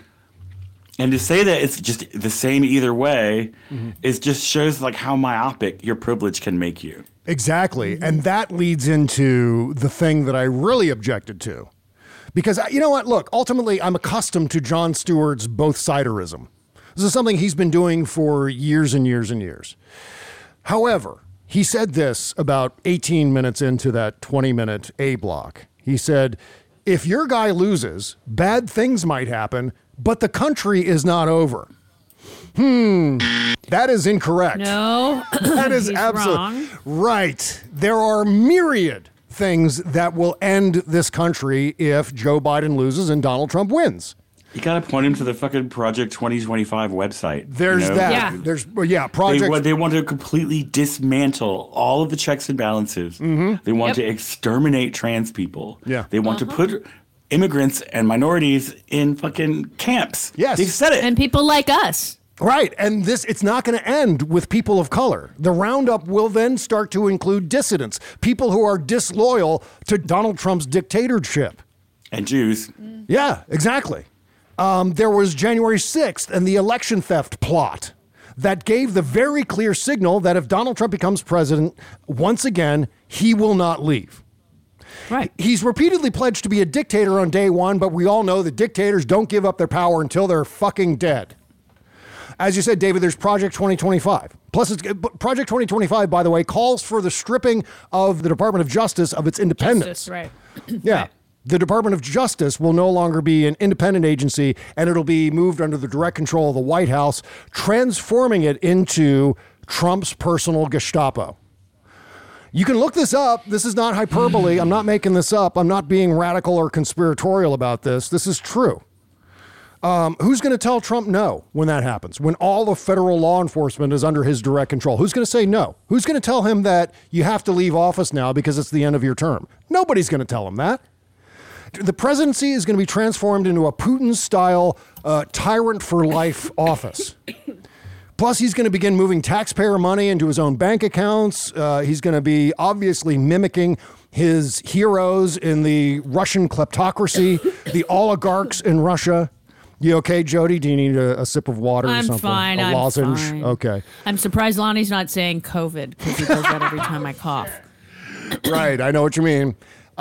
And to say that it's just the same either way is just shows like how myopic your privilege can make you. Exactly. And that leads into the thing that I really objected to. Because you know what? Look, ultimately, I'm accustomed to Jon Stewart's both-siderism. This is something he's been doing for years and years and years. However, he said this about 18 minutes into that 20-minute A block. He said, if your guy loses, bad things might happen, but the country is not over. That is incorrect. No. That is absolutely right. There are myriad things that will end this country if Joe Biden loses and Donald Trump wins. You got to point him to the fucking Project 2025 website. There's that. Yeah. There's Project. They want to completely dismantle all of the checks and balances. They want to exterminate trans people. Yeah. They want to put immigrants and minorities in fucking camps. Yes. They've said it. And people like us. Right. And it's not going to end with people of color. The roundup will then start to include dissidents, people who are disloyal to Donald Trump's dictatorship. And Jews. Yeah, exactly. There was January 6th and the election theft plot that gave the very clear signal that if Donald Trump becomes president, once again, he will not leave. Right. He's repeatedly pledged to be a dictator on day one, but we all know that dictators don't give up their power until they're fucking dead. As you said, David, there's Project 2025. Plus, Project 2025, by the way, calls for the stripping of the Department of Justice of its independence. Justice, right. Yeah. Right. The Department of Justice will no longer be an independent agency, and it'll be moved under the direct control of the White House, transforming it into Trump's personal Gestapo. You can look this up. This is not hyperbole. I'm not making this up. I'm not being radical or conspiratorial about this. This is true. Who's going to tell Trump no when that happens? When all of federal law enforcement is under his direct control? Who's going to say no? Who's going to tell him that you have to leave office now because it's the end of your term? Nobody's going to tell him that. The presidency is going to be transformed into a Putin-style tyrant for life office. Plus, he's going to begin moving taxpayer money into his own bank accounts. He's going to be obviously mimicking his heroes in the Russian kleptocracy, the oligarchs in Russia. You okay, Jody? Do you need a sip of water or something? I'm fine. A lozenge? I'm fine. Okay. I'm surprised Lonnie's not saying COVID because he does that every time I cough. Right. I know what you mean.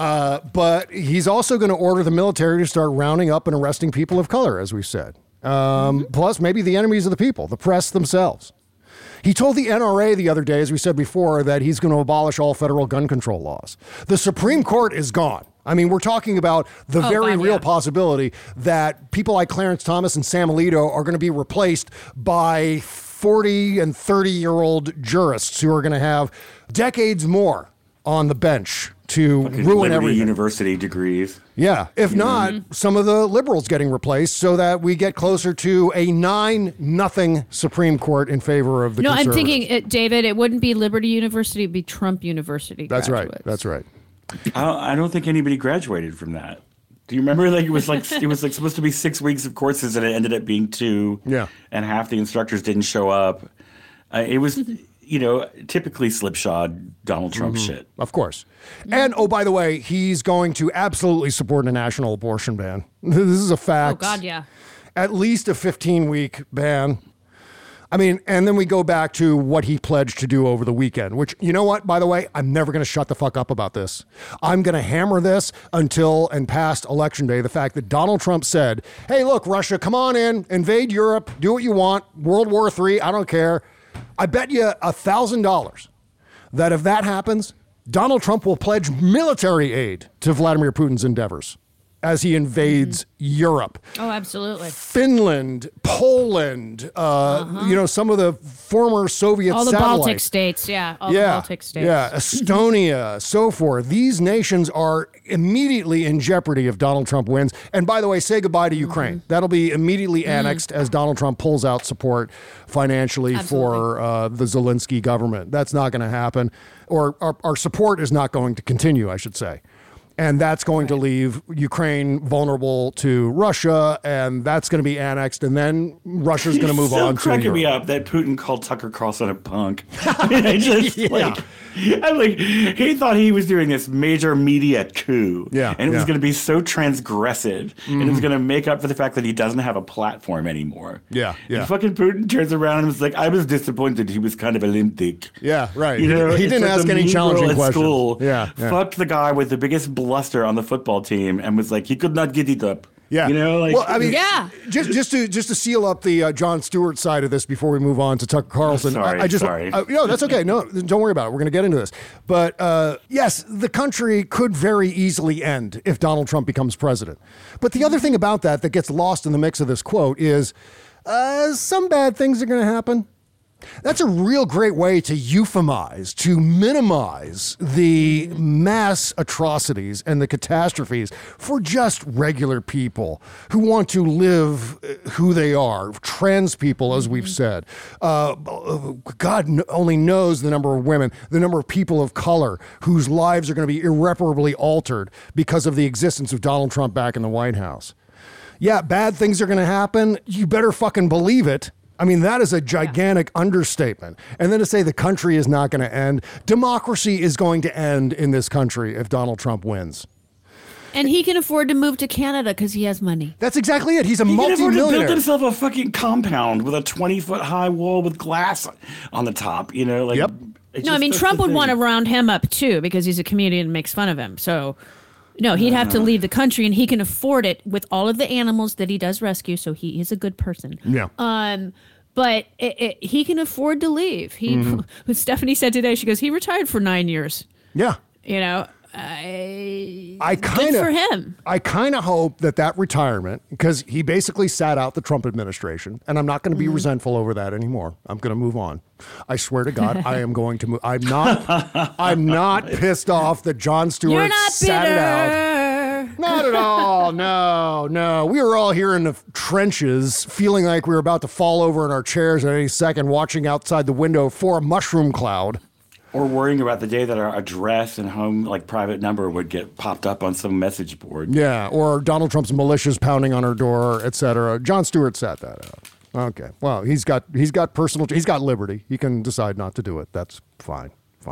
But he's also going to order the military to start rounding up and arresting people of color, as we said. Plus, maybe the enemies of the people, the press themselves. He told the NRA the other day, as we said before, that he's going to abolish all federal gun control laws. The Supreme Court is gone. I mean, we're talking about the very real possibility that people like Clarence Thomas and Sam Alito are going to be replaced by 40 and 30-year-old jurists who are going to have decades more on the bench to ruin everything. University degrees. Yeah. If not, some of the liberals getting replaced so that we get closer to a 9-0 Supreme Court in favor of the conservatives. I'm thinking, David, it wouldn't be Liberty University, it'd be Trump University. That's graduates. right. That's right. I don't think anybody graduated from that. Do you remember? It was supposed to be 6 weeks of courses, and it ended up being 2. Yeah. And half the instructors didn't show up. It was, typically slipshod Donald Trump shit. Of course. And, oh, by the way, he's going to absolutely support a national abortion ban. This is a fact. Oh, God, yeah. At least a 15-week ban. I mean, and then we go back to what he pledged to do over the weekend, which, you know what, by the way, I'm never going to shut the fuck up about this. I'm going to hammer this until and past Election Day, the fact that Donald Trump said, hey, look, Russia, come on in, invade Europe, do what you want, World War III, I don't care. I bet you $1,000 that if that happens, Donald Trump will pledge military aid to Vladimir Putin's endeavors as he invades Europe. Oh, absolutely. Finland, Poland, some of the former Soviet all the satellites. Baltic states, the Baltic states. Yeah, Estonia, so forth. These nations are immediately in jeopardy if Donald Trump wins. And by the way, say goodbye to Ukraine. That'll be immediately annexed as Donald Trump pulls out support financially for the Zelensky government. That's not going to happen. Or our support is not going to continue, I should say. And that's going to leave Ukraine vulnerable to Russia, and that's going to be annexed, and then Russia's going to move on to It's cracking me up that Putin called Tucker Carlson a punk. I mean, he thought he was doing this major media coup, and it was going to be so transgressive, and it was going to make up for the fact that he doesn't have a platform anymore. And fucking Putin turns around and was like, I was disappointed he was kind of Olympic. Yeah, right. He didn't ask any challenging questions. School fucked the guy with the biggest bluster on the football team and was like, he could not get it up. Yeah. Yeah. Just to seal up the Jon Stewart side of this before we move on to Tucker Carlson. Sorry. No, that's okay. No, don't worry about it. We're going to get into this. But yes, the country could very easily end if Donald Trump becomes president. But the other thing about that gets lost in the mix of this quote is some bad things are going to happen. That's a real great way to euphemize, to minimize the mass atrocities and the catastrophes for just regular people who want to live who they are, trans people, as we've said. God only knows the number of women, the number of people of color whose lives are going to be irreparably altered because of the existence of Donald Trump back in the White House. Yeah, bad things are going to happen. You better fucking believe it. I mean, that is a gigantic understatement. And then to say the country is not going to end. Democracy is going to end in this country if Donald Trump wins. And he can afford to move to Canada because he has money. That's exactly it. He's a multi-millionaire. He can afford to build himself a fucking compound with a 20-foot high wall with glass on the top. Yep. No, I mean, Trump would want to round him up, too, because he's a comedian and makes fun of him. So, no, he'd have to leave the country, and he can afford it with all of the animals that he does rescue, so he is a good person. Yeah. But he can afford to leave. Stephanie said today, she goes, he retired for 9 years. Yeah. You know, good for him. I kind of hope that retirement, because he basically sat out the Trump administration, and I'm not going to be resentful over that anymore. I'm going to move on. I swear to God, I am going to move. I'm not pissed off that Jon Stewart sat it out. Not at all. No. We were all here in the trenches feeling like we were about to fall over in our chairs at any second, watching outside the window for a mushroom cloud. Or worrying about the day that our address and home, like private number, would get popped up on some message board. Yeah, or Donald Trump's militias pounding on our door, etc. Jon Stewart sat that out. Okay, well, he's got liberty. He can decide not to do it. That's fine.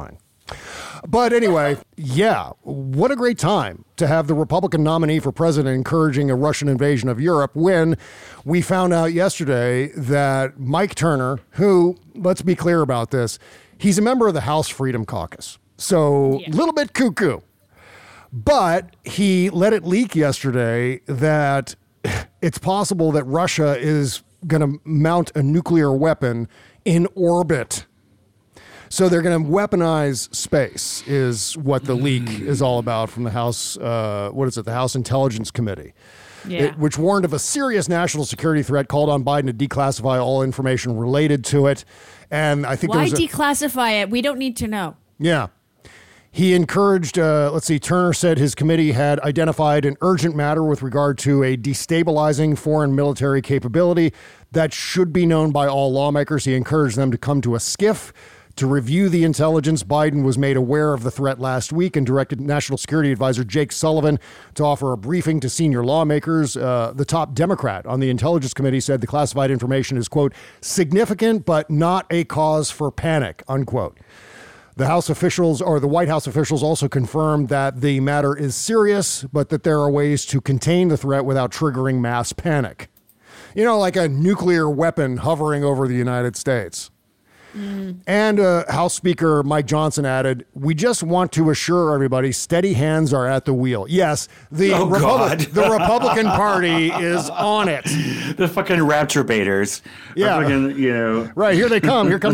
But anyway, yeah, what a great time to have the Republican nominee for president encouraging a Russian invasion of Europe when we found out yesterday that Mike Turner, who, let's be clear about this, he's a member of the House Freedom Caucus. So a little bit cuckoo. But he let it leak yesterday that it's possible that Russia is going to mount a nuclear weapon in orbit. So they're going to weaponize space is what the leak is all about from the House, the House Intelligence Committee, which warned of a serious national security threat, called on Biden to declassify all information related to it. And I think why declassify it? We don't need to know. Yeah. He encouraged, Turner said his committee had identified an urgent matter with regard to a destabilizing foreign military capability that should be known by all lawmakers. He encouraged them to come to a SCIF to review the intelligence. Biden was made aware of the threat last week and directed National Security Advisor Jake Sullivan to offer a briefing to senior lawmakers. The top Democrat on the Intelligence Committee said the classified information is, quote, significant but not a cause for panic, unquote. The White House officials also confirmed that the matter is serious, but that there are ways to contain the threat without triggering mass panic. You know, like a nuclear weapon hovering over the United States. And House Speaker Mike Johnson added, we just want to assure everybody steady hands are at the wheel. Yes, the Republican Party is on it. The fucking rapture baiters. Yeah. Right, here they come. Here comes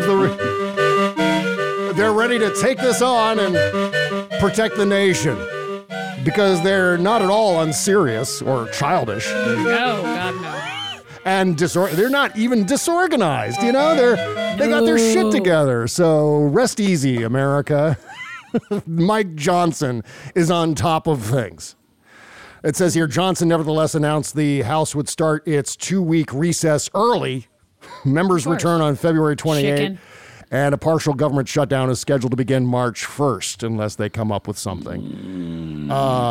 they're ready to take this on and protect the nation because they're not at all unserious or childish. No, God, no. And they're not even disorganized, they got their shit together. So rest easy, America. Mike Johnson is on top of things. It says here, Johnson nevertheless announced the House would start its 2-week recess early. Members return on February 28th. And a partial government shutdown is scheduled to begin March 1st, unless they come up with something.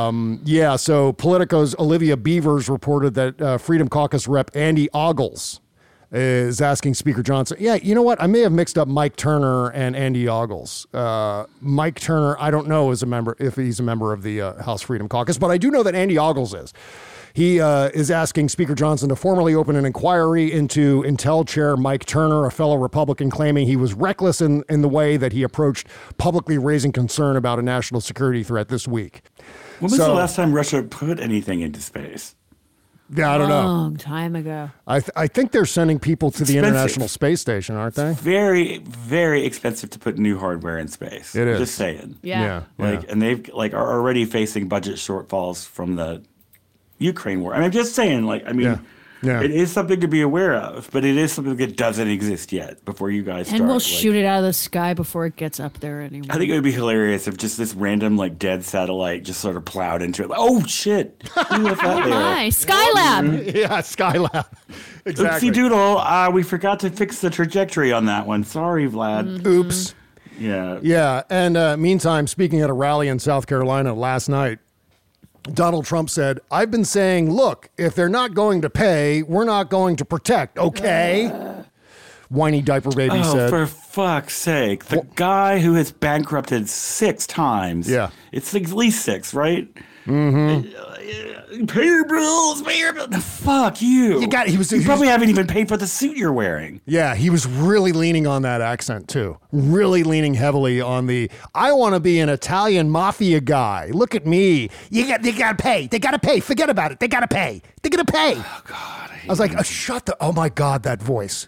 So Politico's Olivia Beavers reported that Freedom Caucus Rep Andy Ogles is asking Speaker Johnson, you know what? I may have mixed up Mike Turner and Andy Ogles. Mike Turner, I don't know if he's a member of the House Freedom Caucus, but I do know that Andy Ogles is. He is asking Speaker Johnson to formally open an inquiry into Intel Chair Mike Turner, a fellow Republican, claiming he was reckless in the way that he approached publicly raising concern about a national security threat this week. When was the last time Russia put anything into space? Yeah, I don't know. A long time ago. I think they're sending people to the International Space Station, aren't they? Very, very expensive to put new hardware in space. It is. Just saying. Yeah. And they've are already facing budget shortfalls from the Ukraine war. I'm just saying, it is something to be aware of, but it is something that doesn't exist yet before you guys start. And we'll shoot it out of the sky before it gets up there anyway. I think it would be hilarious if just this random, dead satellite just sort of plowed into it. Oh, shit. Who left that there? Nice. Skylab. Yeah, Skylab. Exactly. Oopsie doodle. We forgot to fix the trajectory on that one. Sorry, Vlad. Mm-hmm. Oops. Yeah. Yeah. And meantime, speaking at a rally in South Carolina last night, Donald Trump said, I've been saying, look, if they're not going to pay, we're not going to protect, okay? Whiny diaper baby said. For fuck's sake. The guy who has bankrupted 6 times. Yeah. It's at least 6, right? Pay your bills, pay your bills. Fuck you. You probably haven't even paid for the suit you're wearing. Yeah, he was really leaning on that accent too. Really leaning heavily on the, I want to be an Italian mafia guy. Look at me. They gotta pay. They gotta pay. Forget about it. They gotta pay. They're gonna pay. Oh God. I was like, oh my God, that voice.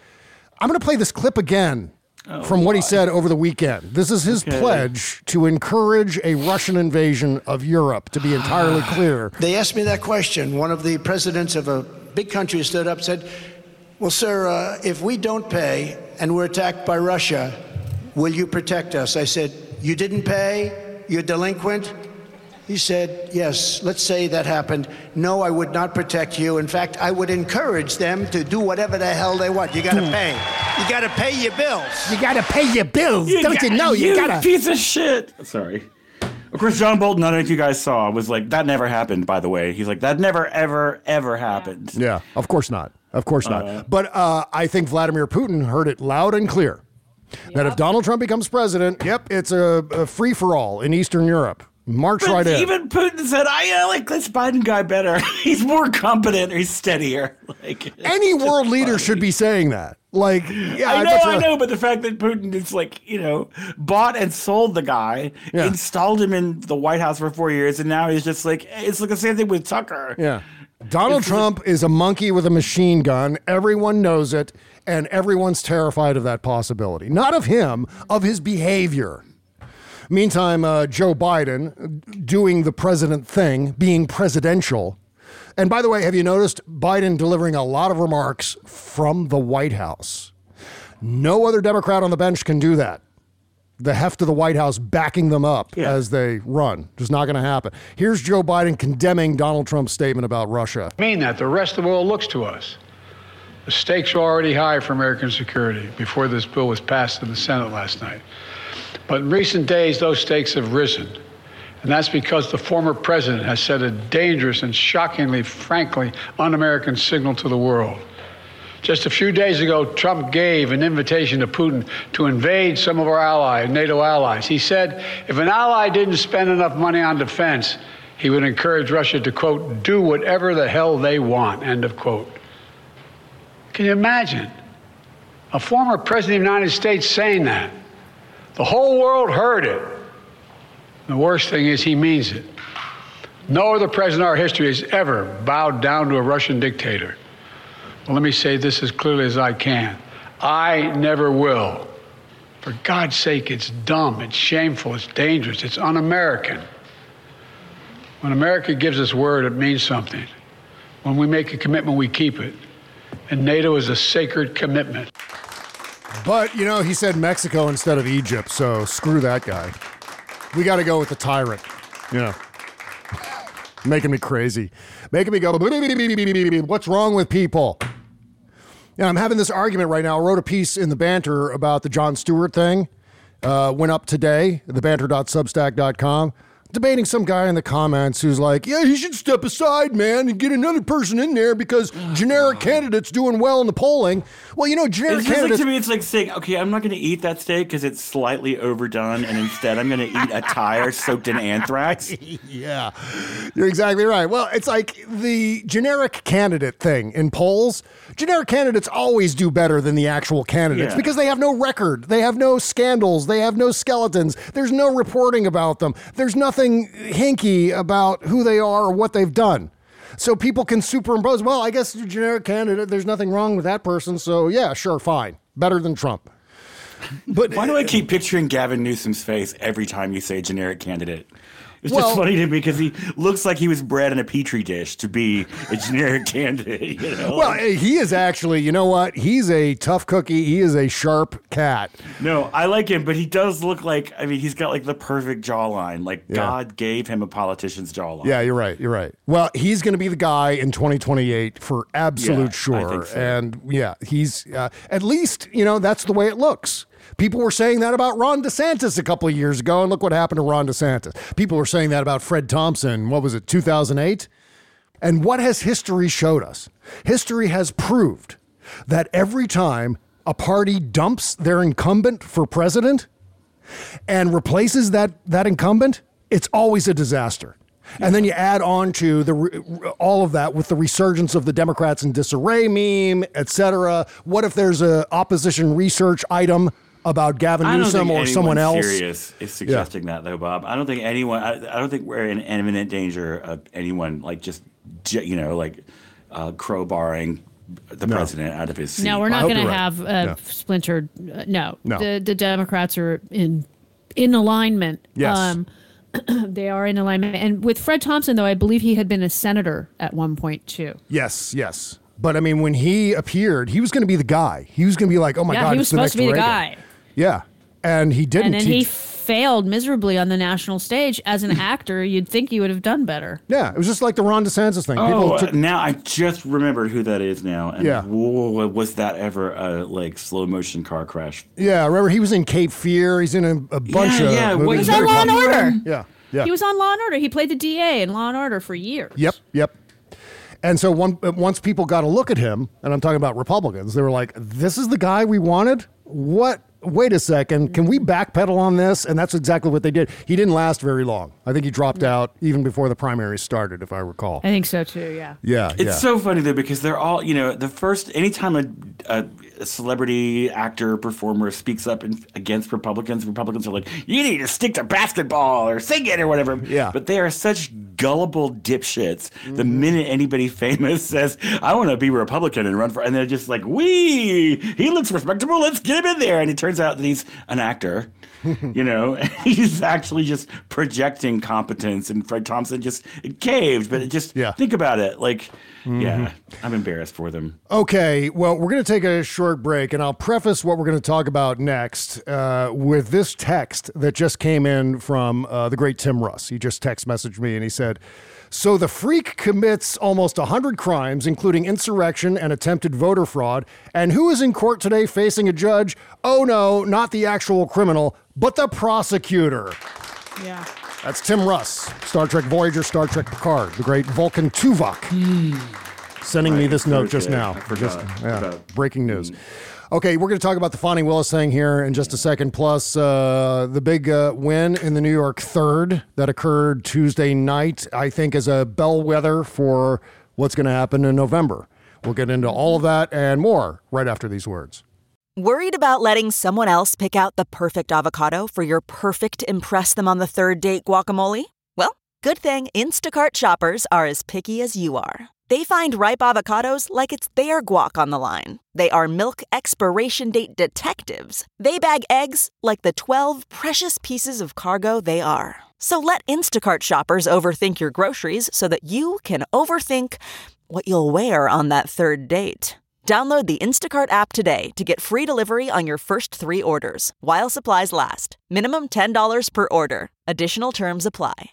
I'm going to play this clip again from what he said over the weekend. This is his pledge to encourage a Russian invasion of Europe, to be entirely clear. They asked me that question. One of the presidents of a big country stood up and said, well, sir, if we don't pay and we're attacked by Russia, will you protect us? I said, you didn't pay? You're delinquent? He said, yes, let's say that happened. No, I would not protect you. In fact, I would encourage them to do whatever the hell they want. You got to pay. You got to pay your bills. You got to pay your bills. Don't you know? You got to. Piece of shit. Sorry. Of course, John Bolton, I don't know if you guys saw, was like, that never happened, by the way. He's like, that never, ever, ever happened. Yeah, of course not. Of course not. But I think Vladimir Putin heard it loud and clear that if Donald Trump becomes president, it's a free-for-all in Eastern Europe. March right in. Even Putin said, I like this Biden guy better. He's more competent. He's steadier. Like any world leader should be saying that. Like, yeah, I know, but the fact that Putin is like, bought and sold the guy, installed him in the White House for 4 years, and now he's just like, it's like the same thing with Tucker. Yeah. Donald Trump is a monkey with a machine gun. Everyone knows it, and everyone's terrified of that possibility. Not of him, of his behavior. Meantime, Joe Biden doing the president thing, being presidential. And by the way, have you noticed Biden delivering a lot of remarks from the White House? No other Democrat on the bench can do that. The heft of the White House backing them up as they run. Just not going to happen. Here's Joe Biden condemning Donald Trump's statement about Russia. I mean that the rest of the world looks to us. The stakes are already high for American security before this bill was passed in the Senate last night. But in recent days, those stakes have risen. And that's because the former president has sent a dangerous and shockingly, frankly, un-American signal to the world. Just a few days ago, Trump gave an invitation to Putin to invade some of our allies, NATO allies. He said if an ally didn't spend enough money on defense, he would encourage Russia to, quote, do whatever the hell they want, end of quote. Can you imagine a former president of the United States saying that? The whole world heard it. The worst thing is he means it. No other president in our history has ever bowed down to a Russian dictator. Well, let me say this as clearly as I can. I never will. For God's sake, it's dumb, it's shameful, it's dangerous, it's un-American. When America gives us word, it means something. When we make a commitment, we keep it. And NATO is a sacred commitment. But, he said Mexico instead of Egypt, so screw that guy. We got to go with the tyrant. Making me crazy. Making me go, what's wrong with people? I'm having this argument right now. I wrote a piece in The Banter about the Jon Stewart thing. Went up today, thebanter.substack.com. Debating some guy in the comments who's like, yeah, he should step aside, man, and get another person in there because generic candidates doing well in the polling. Well, generic candidates... Like, to me, it's like saying, okay, I'm not going to eat that steak because it's slightly overdone, and instead I'm going to eat a tire soaked in anthrax. Yeah, you're exactly right. Well, it's like the generic candidate thing in polls. Generic candidates always do better than the actual candidates because they have no record. They have no scandals. They have no skeletons. There's no reporting about them. There's nothing hinky about who they are or what they've done. So people can superimpose, well, I guess you're a generic candidate. There's nothing wrong with that person. So yeah, sure, fine. Better than Trump. But why do I keep picturing Gavin Newsom's face every time you say generic candidate? It's just funny to me because he looks like he was bred in a petri dish to be a generic candidate. Well, he is actually, you know what? He's a tough cookie. He is a sharp cat. No, I like him, but he does look like, he's got like the perfect jawline. Like God gave him a politician's jawline. Yeah, you're right. You're right. Well, he's going to be the guy in 2028 for absolute sure. I think so. And he's at least, that's the way it looks. People were saying that about Ron DeSantis a couple of years ago, and look what happened to Ron DeSantis. People were saying that about Fred Thompson, 2008? And what has history showed us? History has proved that every time a party dumps their incumbent for president and replaces that incumbent, it's always a disaster. And then you add on to all of that with the resurgence of the Democrats in disarray meme, et cetera. What if there's a opposition research item about Gavin Newsom or someone else? Serious is suggesting that though, Bob. I don't think anyone. I don't think we're in imminent danger of anyone crowbarring the president out of his seat. No, we're not going to have splintered. No. The Democrats are in alignment. Yes. They are in alignment. And with Fred Thompson, though, I believe he had been a senator at one point, too. Yes. But, I mean, when he appeared, he was going to be the guy. He was going to be like, oh, my God, he was supposed to be the guy. Yeah. And he didn't. And then he failed miserably on the national stage. As an actor, you'd think he would have done better. Yeah, it was just like the Ron DeSantis thing. Now I just remembered who that is now. And was that ever a slow motion car crash? Yeah, remember he was in Cape Fear. He's in a bunch of movies. He was on Law and Order. Yeah. He was on Law and Order. He played the DA in Law and Order for years. Yep. And so once people got a look at him, and I'm talking about Republicans, they were like, this is the guy we wanted? What? Wait a second. Can we backpedal on this? And that's exactly what they did. He didn't last very long. I think he dropped out even before the primaries started, if I recall. I think so, too, yeah. Yeah. It's so funny, though, because they're all, anytime a celebrity, actor, performer speaks up against Republicans are like, you need to stick to basketball or sing it or whatever. Yeah. But they are such gullible dipshits. The minute anybody famous says, I want to be Republican and run for, and they're just like, he looks respectable, let's get him in there. And it turns out that he's an actor, he's actually just projecting competence, and Fred Thompson just caved. But think about it. I'm embarrassed for them. Okay, well, we're going to take a short break, and I'll preface what we're going to talk about next with this text that just came in from the great Tim Russ. He just text messaged me, and he said, so the freak commits almost 100 crimes, including insurrection and attempted voter fraud. And who is in court today facing a judge? Oh, no, not the actual criminal, but the prosecutor. Yeah. That's Tim Russ, Star Trek Voyager, Star Trek Picard, the great Vulcan Tuvok, sending me this note just now. Breaking news. Okay, we're going to talk about the Fonnie Willis thing here in just a second, plus the big win in the New York Third that occurred Tuesday night, I think, as a bellwether for what's going to happen in November. We'll get into all of that and more right after these words. Worried about letting someone else pick out the perfect avocado for your perfect impress-them-on-the-third-date guacamole? Well, good thing Instacart shoppers are as picky as you are. They find ripe avocados like it's their guac on the line. They are milk expiration date detectives. They bag eggs like the 12 precious pieces of cargo they are. So let Instacart shoppers overthink your groceries so that you can overthink what you'll wear on that third date. Download the Instacart app today to get free delivery on your first 3 orders, while supplies last. Minimum $10 per order. Additional terms apply.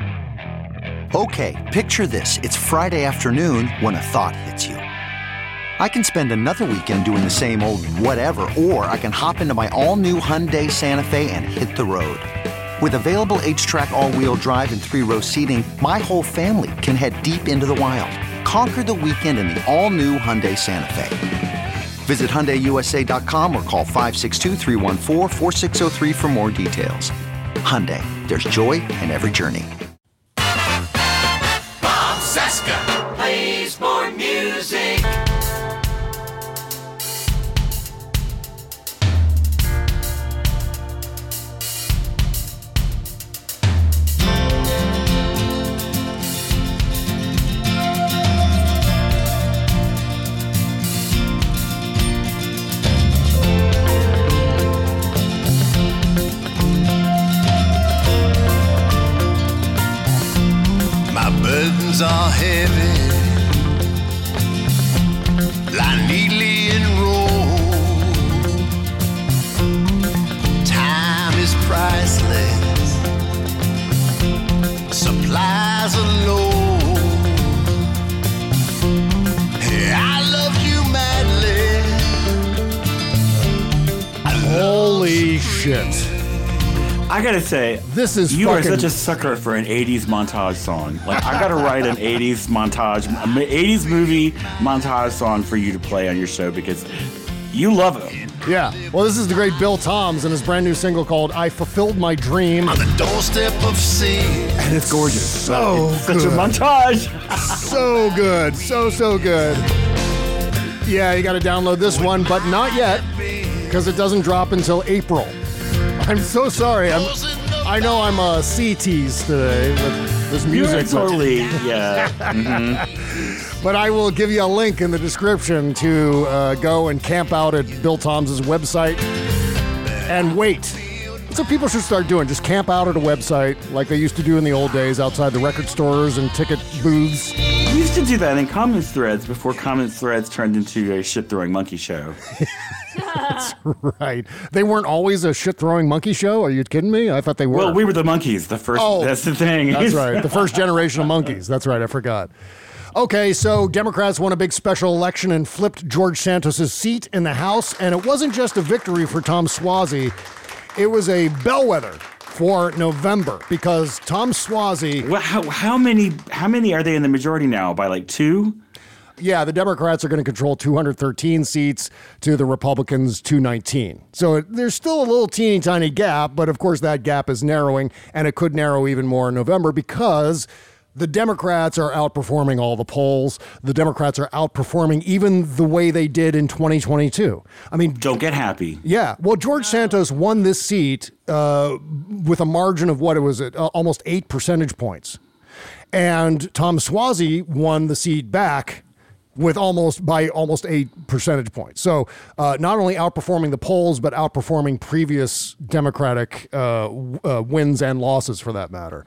Okay, picture this. It's Friday afternoon when a thought hits you. I can spend another weekend doing the same old whatever, or I can hop into my all-new Hyundai Santa Fe and hit the road. With available H-Track all-wheel drive and 3-row seating, my whole family can head deep into the wild. Conquer the weekend in the all-new Hyundai Santa Fe. Visit HyundaiUSA.com or call 562-314-4603 for more details. Hyundai, there's joy in every journey. Bob Cesca plays more music. Burdens are heavy, lie neatly enrolled. Time is priceless, supplies are low. Hey, I love you madly. Holy shit. I gotta say, you are such a sucker for an 80s montage song. Like, I gotta write an 80s movie montage song for you to play on your show because you love them. Yeah. Well, this is the great Bill Toms and his brand new single called I Fulfilled My Dream. On the doorstep of sin. And it's gorgeous. So it's good. Such a montage. So good. So good. Yeah, you got to download this one, but not yet, because it doesn't drop until April. I'm so sorry. I know I'm a C-tease today with this music. Totally, yeah. Mm-hmm. But I will give you a link in the description to go and camp out at Bill Toms' website and wait. That's what people should start doing. Just camp out at a website like they used to do in the old days outside the record stores and ticket booths. We used to do that in comments threads before comments threads turned into a shit-throwing monkey show. That's right. They weren't always a shit-throwing monkey show? Are you kidding me? I thought they were. Well, we were the monkeys. The first. Oh, that's the thing. That's right. The first generation of monkeys. That's right. I forgot. Okay, so Democrats won a big special election and flipped George Santos' seat in the House, and it wasn't just a victory for Tom Suozzi. It was a bellwether for November because Tom Suozzi... Well, how many are they in the majority now? By like 2? Yeah, the Democrats are going to control 213 seats to the Republicans 219. So there's still a little teeny tiny gap, but of course that gap is narrowing, and it could narrow even more in November because the Democrats are outperforming all the polls. The Democrats are outperforming even the way they did in 2022. I mean, don't get happy. Yeah. Well, George Santos won this seat with a margin of almost 8 percentage points. And Tom Suozzi won the seat back with almost 8 percentage points. So not only outperforming the polls, but outperforming previous Democratic wins and losses for that matter.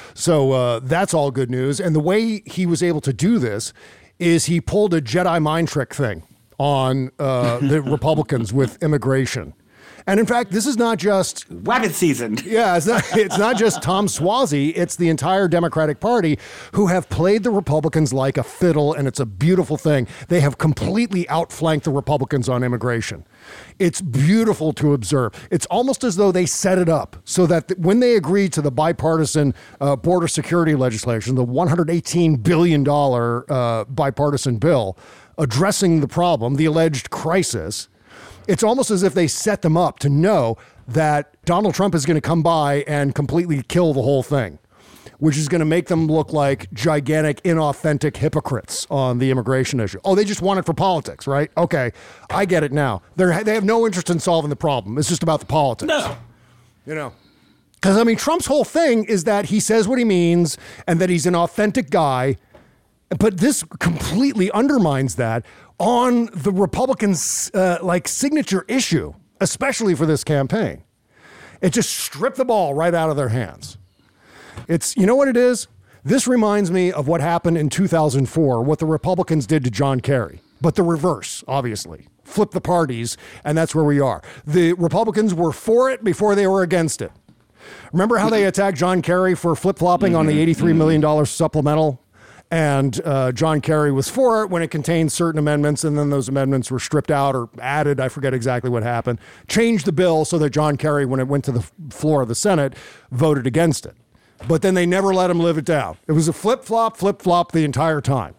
So that's all good news. And the way he was able to do this is he pulled a Jedi mind trick thing on the Republicans with immigration. And in fact, this is not just rabbit season. Yeah, it's not just Tom Suozzi. It's the entire Democratic Party who have played the Republicans like a fiddle, and it's a beautiful thing. They have completely outflanked the Republicans on immigration. It's beautiful to observe. It's almost as though they set it up so that when they agreed to the bipartisan border security legislation, the $118 billion bipartisan bill addressing the problem, the alleged crisis, it's almost as if they set them up to know that Donald Trump is going to come by and completely kill the whole thing, which is going to make them look like gigantic, inauthentic hypocrites on the immigration issue. Oh, they just want it for politics, right? Okay, I get it now. They have no interest in solving the problem. It's just about the politics. No. You know? Because, I mean, Trump's whole thing is that he says what he means and that he's an authentic guy. But this completely undermines that on the Republicans' signature issue, especially for this campaign. It just stripped the ball right out of their hands. It's, you know what it is? This reminds me of what happened in 2004, what the Republicans did to John Kerry, but the reverse, obviously. Flip the parties, and that's where we are. The Republicans were for it before they were against it. Remember how they attacked John Kerry for flip-flopping on the $83 million supplemental? And John Kerry was for it when it contained certain amendments, and then those amendments were stripped out or added. I forget exactly what happened. Changed the bill so that John Kerry, when it went to the floor of the Senate, voted against it. But then they never let him live it down. It was a flip-flop the entire time.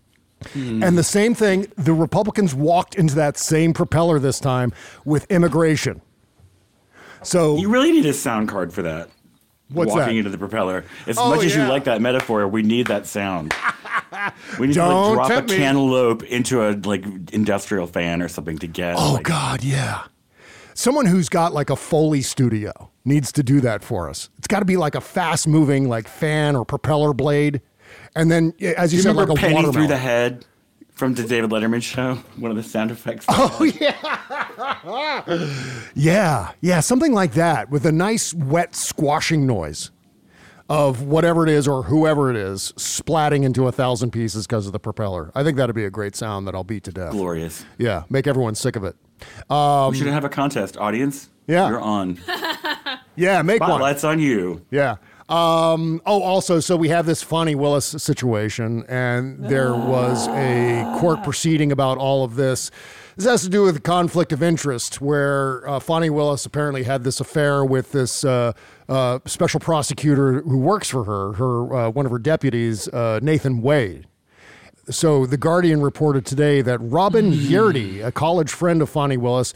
And the same thing, the Republicans walked into that same propeller this time with immigration. So you really need a sound card for that. What's walking that? Into the propeller. As much as you like that metaphor, we need that sound. We need to drop a cantaloupe into a industrial fan or something to get. Oh God, yeah. Someone who's got like a Foley studio needs to do that for us. It's got to be like a fast-moving fan or propeller blade, and then as you said, like a penny watermelon through the head from the David Letterman show. One of the sound effects. Oh yeah. Yeah, something like that with a nice wet squashing noise of whatever it is or whoever it is splatting into 1,000 pieces because of the propeller. I think that'd be a great sound that I'll beat to death. Glorious. Yeah, make everyone sick of it. We should have a contest, audience. Yeah, you're on. Yeah, make one. Spotlight's on you. Yeah. Also, so we have this Fani Willis situation, and there was a court proceeding about all of this. This has to do with conflict of interest, where Fani Willis apparently had this affair with this special prosecutor who works for her one of her deputies, Nathan Wade. So The Guardian reported today that Robin Yerdy, a college friend of Fani Willis,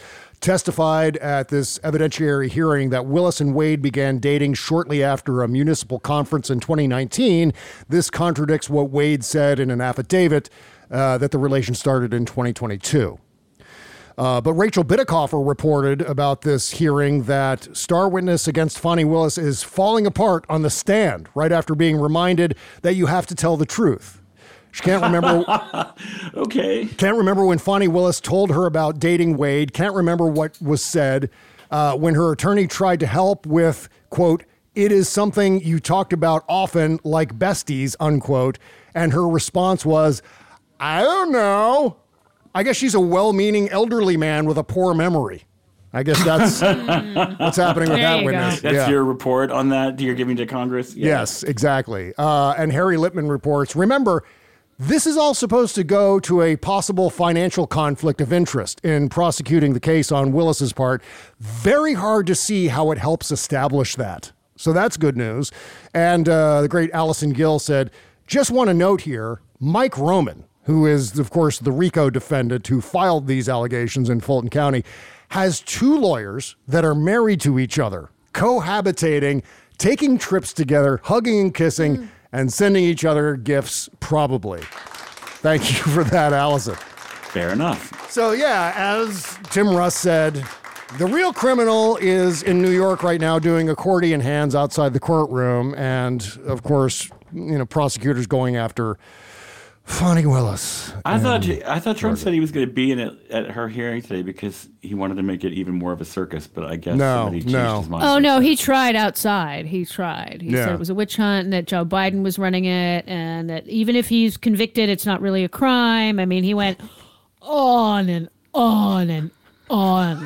testified at this evidentiary hearing that Willis and Wade began dating shortly after a municipal conference in 2019. This contradicts what Wade said in an affidavit that the relation started in 2022. But Rachel Bitecofer reported about this hearing that star witness against Fani Willis is falling apart on the stand right after being reminded that you have to tell the truth. She can't remember. Okay. Can't remember when Fani Willis told her about dating Wade. Can't remember what was said when her attorney tried to help with, quote, "It is something you talked about often, like besties," unquote. And her response was, "I don't know." I guess she's a well-meaning elderly man with a poor memory. I guess that's what's happening with that witness. That's your report on that you're giving to Congress? Yeah. Yes, exactly. And Harry Littman reports, remember, this is all supposed to go to a possible financial conflict of interest in prosecuting the case on Willis's part. Very hard to see how it helps establish that. So that's good news. And the great Allison Gill said, just want to note here, Mike Roman, who is, of course, the RICO defendant who filed these allegations in Fulton County, has 2 lawyers that are married to each other, cohabitating, taking trips together, hugging and kissing, and sending each other gifts, probably. Thank you for that, Allison. Fair enough. So, yeah, as Tim Russ said, the real criminal is in New York right now doing accordion hands outside the courtroom. And, of course, prosecutors going after Fani Willis. I thought Trump said he was going to be in it at her hearing today because he wanted to make it even more of a circus, but I guess somebody changed his mind. Oh, no, he tried outside. He tried. He said it was a witch hunt and that Joe Biden was running it and that even if he's convicted, it's not really a crime. I mean, he went on and on and on.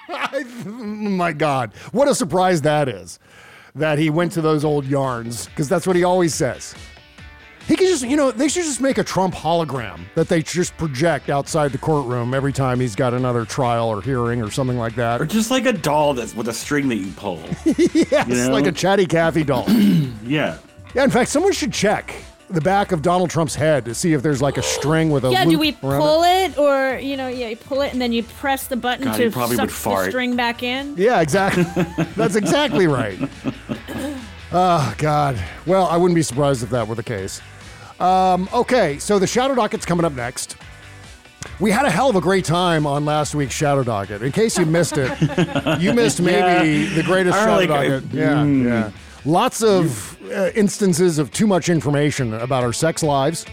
My God, what a surprise that is, that he went to those old yarns, because that's what he always says. He could just, they should just make a Trump hologram that they just project outside the courtroom every time he's got another trial or hearing or something like that. Or just like a doll that's with a string that you pull. Yes, like a Chatty Cathy doll. Yeah. Yeah, in fact, someone should check the back of Donald Trump's head to see if there's like a string with a loop do we pull it or, you pull it and then you press the button to suck the string back in? Yeah, exactly. That's exactly right. Oh, God. Well, I wouldn't be surprised if that were the case. Okay, so the Shadow Docket's coming up next. We had a hell of a great time on last week's Shadow Docket. In case you missed it, you missed maybe the greatest Shadow Docket. Yeah. Lots of instances of too much information about our sex lives.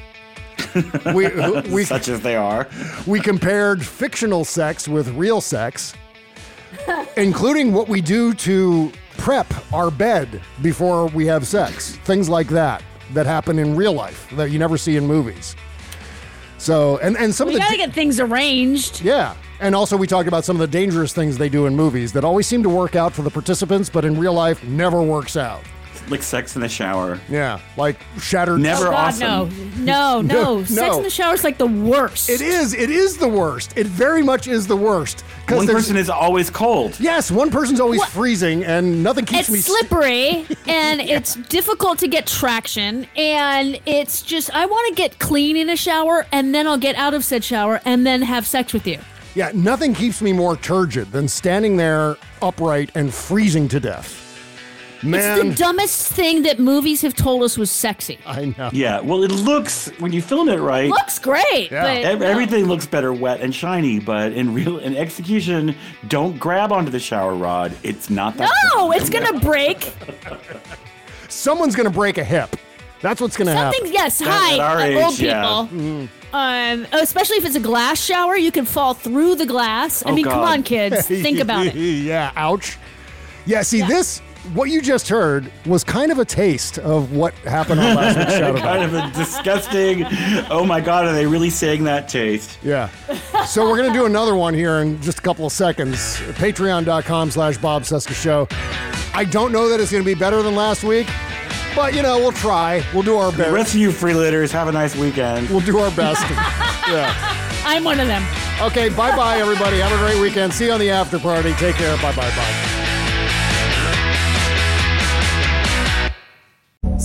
We such as they are. We compared fictional sex with real sex, including what we do to prep our bed before we have sex. Things like that happen in real life that you never see in movies. So, and some of the... We gotta get things arranged. Yeah. And also we talked about some of the dangerous things they do in movies that always seem to work out for the participants, but in real life never works out. Like sex in the shower. Yeah. Like shattered... Never awesome. No. Sex in the shower is like the worst. It is. It is the worst. It very much is the worst. One person is always cold. Yes, one person's always freezing and nothing keeps me... It's slippery and it's difficult to get traction and it's just, I want to get clean in a shower and then I'll get out of said shower and then have sex with you. Yeah, nothing keeps me more turgid than standing there upright and freezing to death. Man. It's the dumbest thing that movies have told us was sexy. I know. Yeah, well, it looks, when you film it right... Looks great, yeah. But... Everything looks better wet and shiny, but in execution, don't grab onto the shower rod. It's not that... No, it's going to break. Someone's going to break a hip. That's what's going to happen. Yes, hi, at our age, old people. Yeah. Especially if it's a glass shower, you can fall through the glass. I mean, God. Come on, kids. Think about it. Yeah, ouch. Yeah, see, this... What you just heard was kind of a taste of what happened on last week's Shadow Docket. Kind of a disgusting, oh my God, are they really saying that taste? Yeah. So we're going to do another one here in just a couple of seconds. Patreon.com/Bob Cesca Show. I don't know that it's going to be better than last week, but, we'll try. We'll do our best. The rest of you freeloaders, have a nice weekend. We'll do our best. Yeah. I'm one of them. Okay, bye-bye, everybody. Have a great weekend. See you on the after party. Take care. Bye-bye-bye.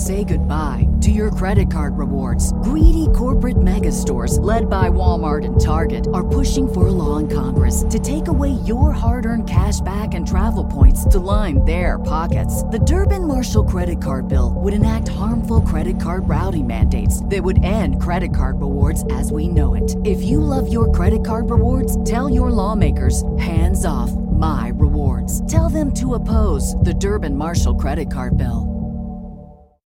say goodbye to your credit card rewards. Greedy corporate mega stores, led by Walmart and Target, are pushing for a law in Congress to take away your hard-earned cash back and travel points to line their pockets. The Durbin-Marshall credit card bill would enact harmful credit card routing mandates that would end credit card rewards as we know it. If you love your credit card rewards, tell your lawmakers, hands off my rewards. Tell them to oppose the Durbin-Marshall credit card bill.